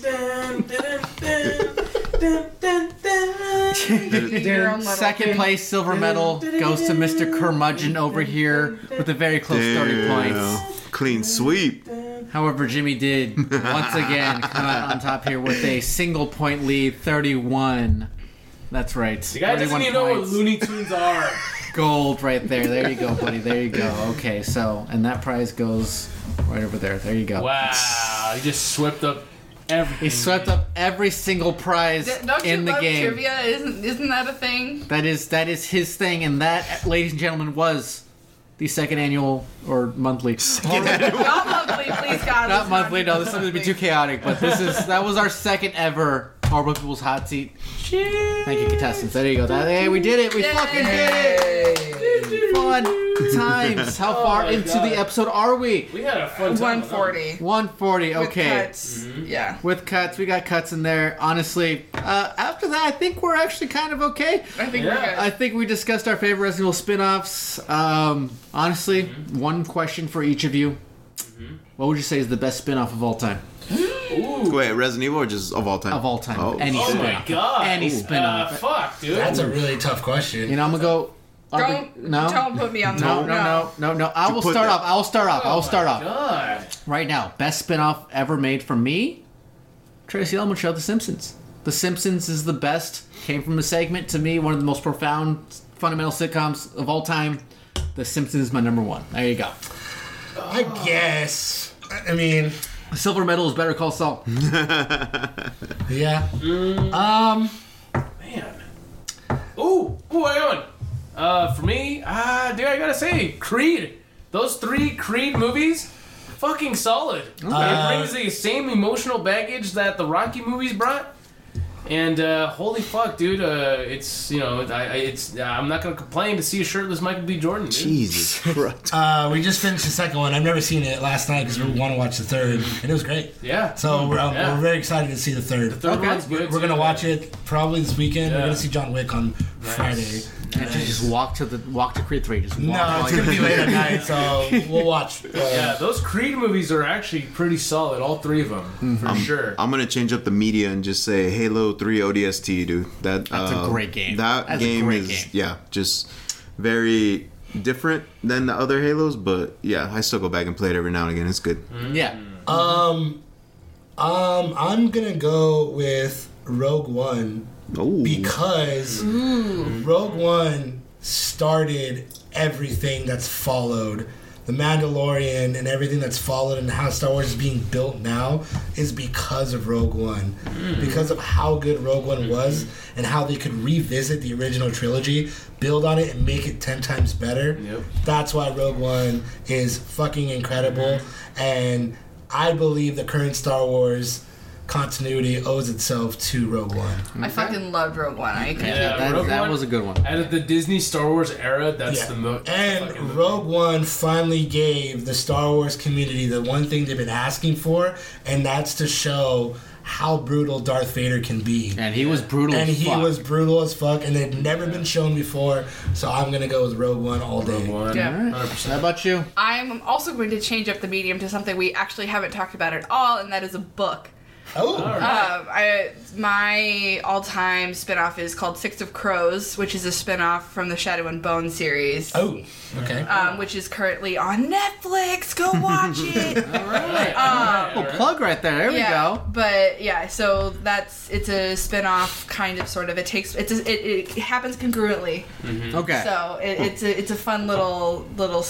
Your own little Second thing. place silver medal goes to Mr. Curmudgeon over here with a very close 30 points. Clean sweep. However, Jimmy did once again come out on top here with a single point lead, 31. That's right. The guy doesn't 31 even know what points. Looney Tunes are. Gold right there. There you go, buddy. There you go. Okay, so, and that prize goes right over there. There you go. Wow. He just swept up everything. He swept up every single prize Don't you in the love game. trivia? Isn't that a thing? That is his thing, and that, ladies and gentlemen, was the second annual or monthly. Not monthly, please, God. Not let's monthly. No, do this is going to be monthly. too chaotic. But that was our second ever Horrible People's Hot Seat. Thank you, contestants. There you go. Hey, we did it. We Yay. fucking did it. Fun times. How far my into God. the episode are we? We had a fun time. 140. 140. With Okay. cuts. Yeah. With cuts, we got cuts in there. Honestly, after that, I think we're actually kind of okay. I think Yeah. we're good. I think we discussed our favorite Resident Evil spin-offs. Honestly, one question for each of you. What would you say is the best spin-off of all time? Wait, Resident Evil or just of all time? Of all time. Oh. Any Oh my spin-off. god. Any spin-off. Fuck, dude. That's a really tough question. You know, I'm going to go... Don't put me on the No. I will put start that- off. I'll start off. God. Right now, best spin-off ever made from me, Tracy Ullman Show, The Simpsons. The Simpsons is the best. Came from a segment, to me, one of the most profound, fundamental sitcoms of all time. The Simpsons is my number one. There you go. I guess. I mean, Silver medal is Better Call Saul. yeah. Man. Ooh, I got one. For me, dude, I gotta say, Creed. Those 3 Creed movies, fucking solid. It brings the same emotional baggage that the Rocky movies brought. And holy fuck, dude! It's I'm not gonna complain to see a shirtless Michael B. Jordan. Dude. Jesus Christ. We just finished the second one. I've never seen it last night because we want to watch the third, and it was great. Yeah. So we're very excited to see the third. The third one's good. We're gonna too. watch it probably this weekend. Yeah. We're gonna see John Wick on Friday. And just walk to Creed 3. Just walk. No, it's gonna be late at night, so we'll watch. Yeah, those Creed movies are actually pretty solid. All 3 of them, for sure. I'm gonna change up the media and just say Halo 3 ODST, dude. That's a great game. That That's a game great is game. just very different than the other Halos, but yeah, I still go back and play it every now and again. It's good. Yeah. I'm gonna go with Rogue One Oh, because Rogue One started everything that's followed. The Mandalorian and everything that's followed and how Star Wars is being built now is because of Rogue One. Because of how good Rogue One was and how they could revisit the original trilogy, build on it, and make it 10 times better. Yep. That's why Rogue One is fucking incredible. And I believe the current Star Wars continuity owes itself to Rogue One. I fucking loved Rogue One. I can't. Yeah, Rogue That One, was a good one. Out of the Disney Star Wars era, that's the most. And Rogue One finally gave the Star Wars community the one thing they've been asking for, and that's to show how brutal Darth Vader can be. And he was brutal And as he fuck. was brutal as fuck, and they'd never been shown before, so I'm gonna go with Rogue One all day. Rogue One, Yeah. 100%. How about you? I'm also going to change up the medium to something we actually haven't talked about at all, and that is a book. Oh, My all-time spin-off is called Six of Crows, which is a spin-off from the Shadow and Bone series. oh, okay. Which is currently on Netflix. Go watch it. Plug right there. There we go. But yeah, so it's a spin-off kind of sort of. It happens congruently. Okay. So it's a fun little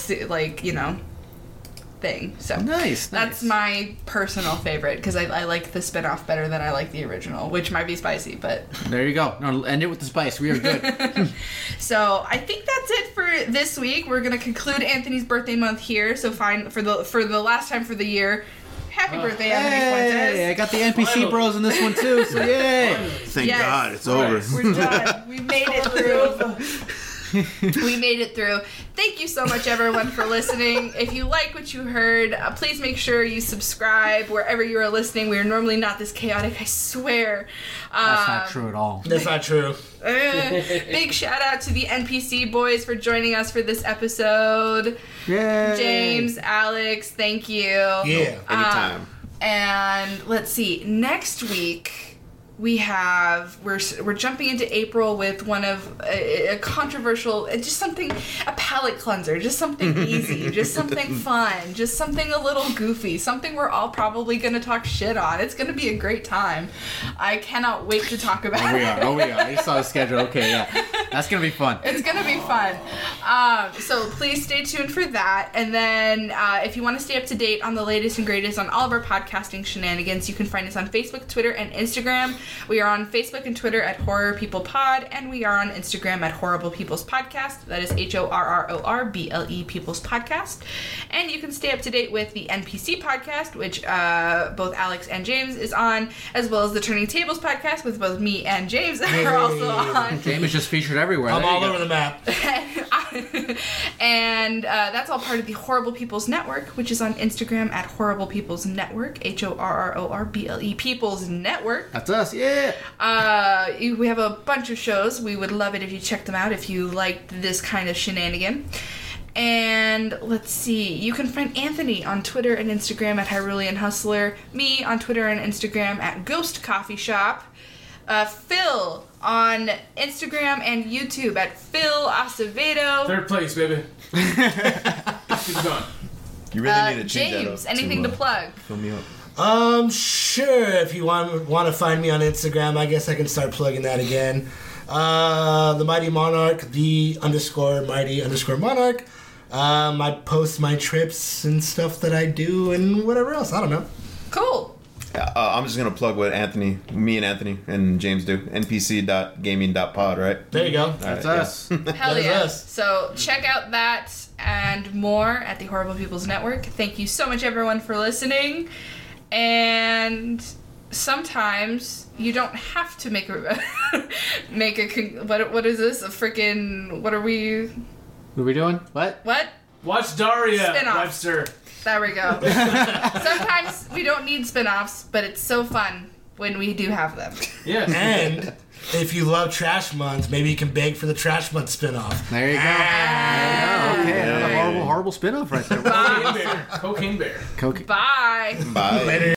thing. So Nice. that's my personal favorite because I like the spin-off better than I like the original, which might be spicy, but There you go. No, end it with the spice. We are good. so I think that's it for this week. We're gonna conclude Anthony's birthday month here. So fine for the last time for the year. Happy birthday, Anthony Hey, I Fuentes. got the NPC bros in this one too, so yay. thank Yes. God it's over. We're done. We made it through. We made it through. Thank you so much, everyone, for listening. If you like what you heard, please make sure you subscribe wherever you are listening. We are normally not this chaotic, I swear. That's not true at all. That's not true. Big shout out to the NPC boys for joining us for this episode. Yay. James, Alex, thank you. Yeah. Anytime. And let's see, next week we're jumping into April with one of a controversial, just something, a palate cleanser, just something easy, just something fun, just something a little goofy, something we're all probably gonna talk shit on. It's gonna be a great time. I cannot wait to talk about it. Oh, we are. You saw the schedule. Okay, yeah. That's going to be fun. It's gonna be fun. So please stay tuned for that. And then if you want to stay up to date on the latest and greatest on all of our podcasting shenanigans, you can find us on Facebook, Twitter, and Instagram. We are on Facebook and Twitter at Horror People Pod, and we are on Instagram at Horrible People's Podcast. That is HORRORBLE People's Podcast. And you can stay up to date with the NPC podcast, which both Alex and James is on, as well as the Turning Tables podcast with both me and James are also on. James is just featured everywhere. I'm There you all go. over the map. And that's all part of the Horrible People's Network, which is on Instagram at Horrible People's Network, HORRORBLE People's Network. That's us, yeah. We have a bunch of shows. We would love it if you check them out if you liked this kind of shenanigan. And let's see, you can find Anthony on Twitter and Instagram at Hyrulean Hustler, me on Twitter and Instagram at Ghost Coffee Shop, Phil on Instagram and YouTube at Phil Acevedo. Third place, baby. Keep going. You really need to change James, that up. anything to plug? Fill me up. Sure. If you want to find me on Instagram, I guess I can start plugging that again. The Mighty Monarch, _Mighty_Monarch. I post my trips and stuff that I do and whatever else. I don't know. Cool. Yeah. I'm just gonna plug what me and Anthony and James do. npc.gaming.pod, right? There you go. That's Alright, us. Hell That is yeah. us. So check out that and more at the Horrible People's Network. Thank you so much, everyone, for listening. And sometimes you don't have to make a what is this? A freaking what are we? What are we doing? What? What? Watch Daria, Spin-off. Webster. There we go. Sometimes we don't need spin-offs, but it's so fun when we do have them. Yes. And if you love Trash Month, maybe you can beg for the Trash Month spinoff. There you go. Okay, another horrible spin-off right there. Cocaine Bear. Cocaine Bear. Coke. Bye. Bye. Later.